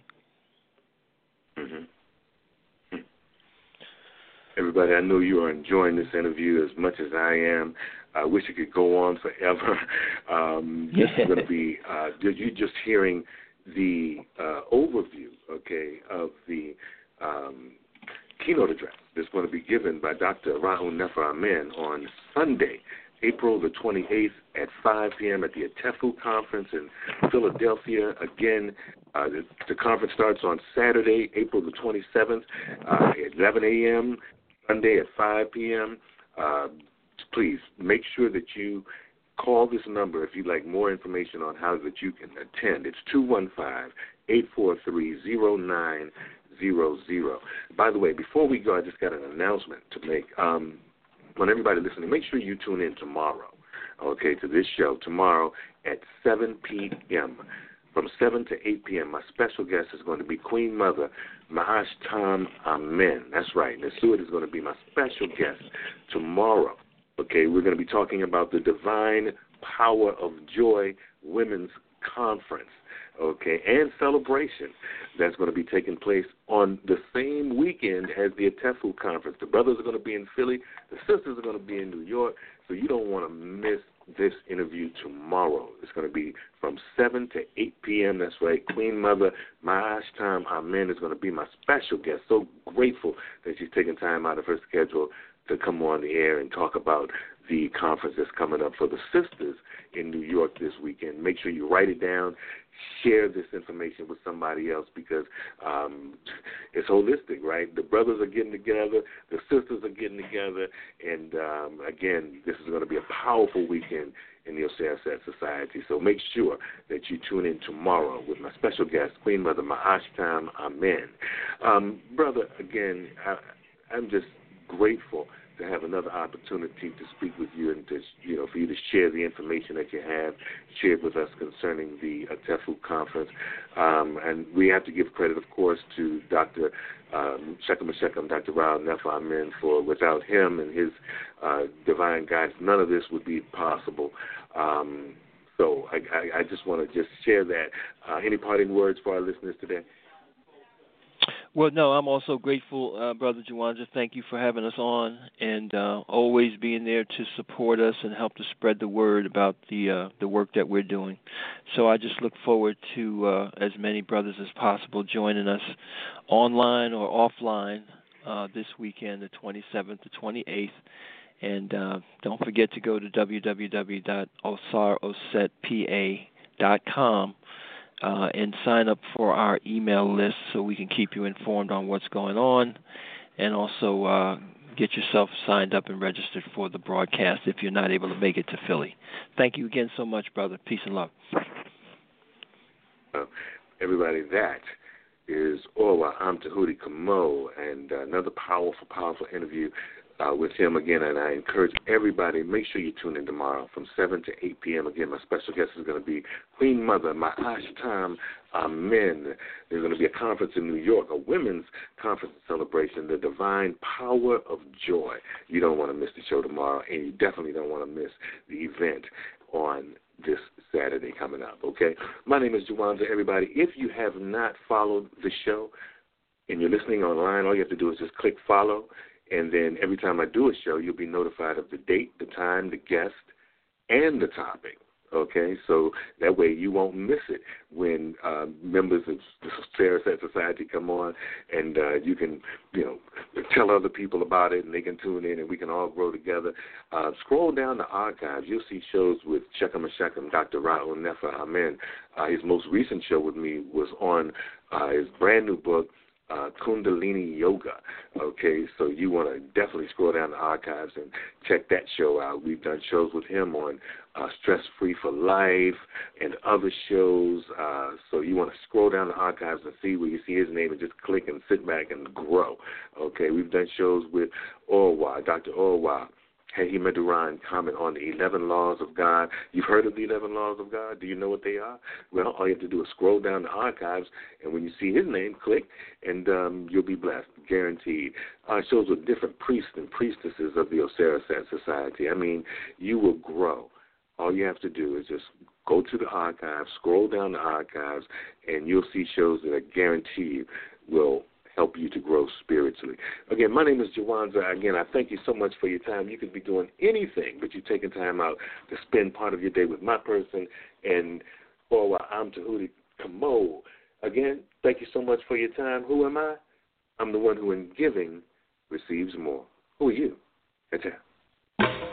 S1: Mm-hmm. Everybody, I know you are enjoying this interview as much as I am. I wish it could go on forever. Um, this
S2: yeah.
S1: is going to be, uh, you're just hearing the uh, overview, okay, of the um, keynote address that's going to be given by Doctor Rahul Nefer Amen on Sunday, April the twenty-eighth at five p.m. at the Atefu Conference in Philadelphia. Again, uh, the, the conference starts on Saturday, April the twenty-seventh uh, at eleven a.m., Sunday at five p.m. Uh, please make sure that you call this number if you'd like more information on how that you can attend. It's two one five, eight four three, zero nine zero zero. By the way, before we go, I just got an announcement to make. Um, want everybody listening, make sure you tune in tomorrow, okay, to this show tomorrow at seven p.m. From seven to eight p.m., my special guest is going to be Queen Mother Mahashtam Amen. That's right. Nasuit is going to be my special guest tomorrow. Okay, we're going to be talking about the Divine Power of Joy Women's Conference, okay, and celebration that's going to be taking place on the same weekend as the Atefu Conference. The brothers are going to be in Philly. The sisters are going to be in New York, so you don't want to miss this interview tomorrow. It's going to be from seven to eight p.m. That's right. Queen Mother Mahashtam Amen is going to be my special guest. So grateful that she's taking time out of her schedule to come on the air and talk about the conference that's coming up for the sisters in New York this weekend. Make sure you write it down. Share this information with somebody else because um, it's holistic, right? The brothers are getting together, the sisters are getting together, and um, again, this is going to be a powerful weekend in the Osiris Society. So make sure that you tune in tomorrow with my special guest, Queen Mother Ma'ashtam Amen. Um, brother, again, I, I'm just grateful to have another opportunity to speak with you and to, you know, for you to share the information that you have shared with us concerning the Tefu conference. Um, and we have to give credit, of course, to Doctor Um, Shechem Shechem, Doctor Ra Nefa Amen, for without him and his uh, divine guidance, none of this would be possible. Um, so I, I, I just want to just share that. Uh, any parting words for our listeners today?
S2: Well, no, I'm also grateful, uh, Brother Juwanza. Thank you for having us on and uh, always being there to support us and help to spread the word about the uh, the work that we're doing. So I just look forward to uh, as many brothers as possible joining us online or offline uh, this weekend, the twenty-seventh to twenty-eighth. And uh, don't forget to go to w w w dot osar oset p a dot com. Uh, and sign up for our email list so we can keep you informed on what's going on, and also uh, get yourself signed up and registered for the broadcast if you're not able to make it to Philly. Thank you again so much, brother. Peace and love.
S1: Uh, everybody, that is Orwa Amtahuti Kamo, and uh, another powerful, powerful interview Uh, with him again, and I encourage everybody, make sure you tune in tomorrow from seven to eight p.m. Again, my special guest is going to be Queen Mother Ma'ashtam Amen. There's going to be a conference in New York, a women's conference celebration, the Divine Power of Joy. You don't want to miss the show tomorrow, and you definitely don't want to miss the event on this Saturday coming up, okay? My name is Juwanza, everybody. If you have not followed the show and you're listening online, all you have to do is just click follow. And then every time I do a show, you'll be notified of the date, the time, the guest, and the topic. Okay, so that way you won't miss it when uh, members of the Sarasat Society come on, and uh, you can, you know, tell other people about it, and they can tune in, and we can all grow together. Uh, scroll down the archives. You'll see shows with Shechem Shechem, Doctor Ra Nefa Amen. Uh, his most recent show with me was on uh, his brand new book, Uh, Kundalini Yoga. Okay, so you want to definitely scroll down the archives and check that show out. We've done shows with him on uh, Stress Free for Life and other shows. Uh, so you want to scroll down the archives and see where you see his name and just click and sit back and grow. Okay, we've done shows with Orwa, Doctor Orwa. Hehi Meduran, comment on the eleven laws of God. You've heard of the eleven laws of God? Do you know what they are? Well, all you have to do is scroll down the archives, and when you see his name, click, and um, you'll be blessed, guaranteed. Uh, shows with different priests and priestesses of the Osiris Society. I mean, you will grow. All you have to do is just go to the archives, scroll down the archives, and you'll see shows that I guarantee you will help you to grow spiritually. Again, my name is Juwanza. Again, I thank you so much for your time. You could be doing anything, but you're taking time out to spend part of your day with my person and Orwa Amtahuti Kamo. Again, thank you so much for your time. Who am I? I'm the one who in giving receives more. Who are you? That's it.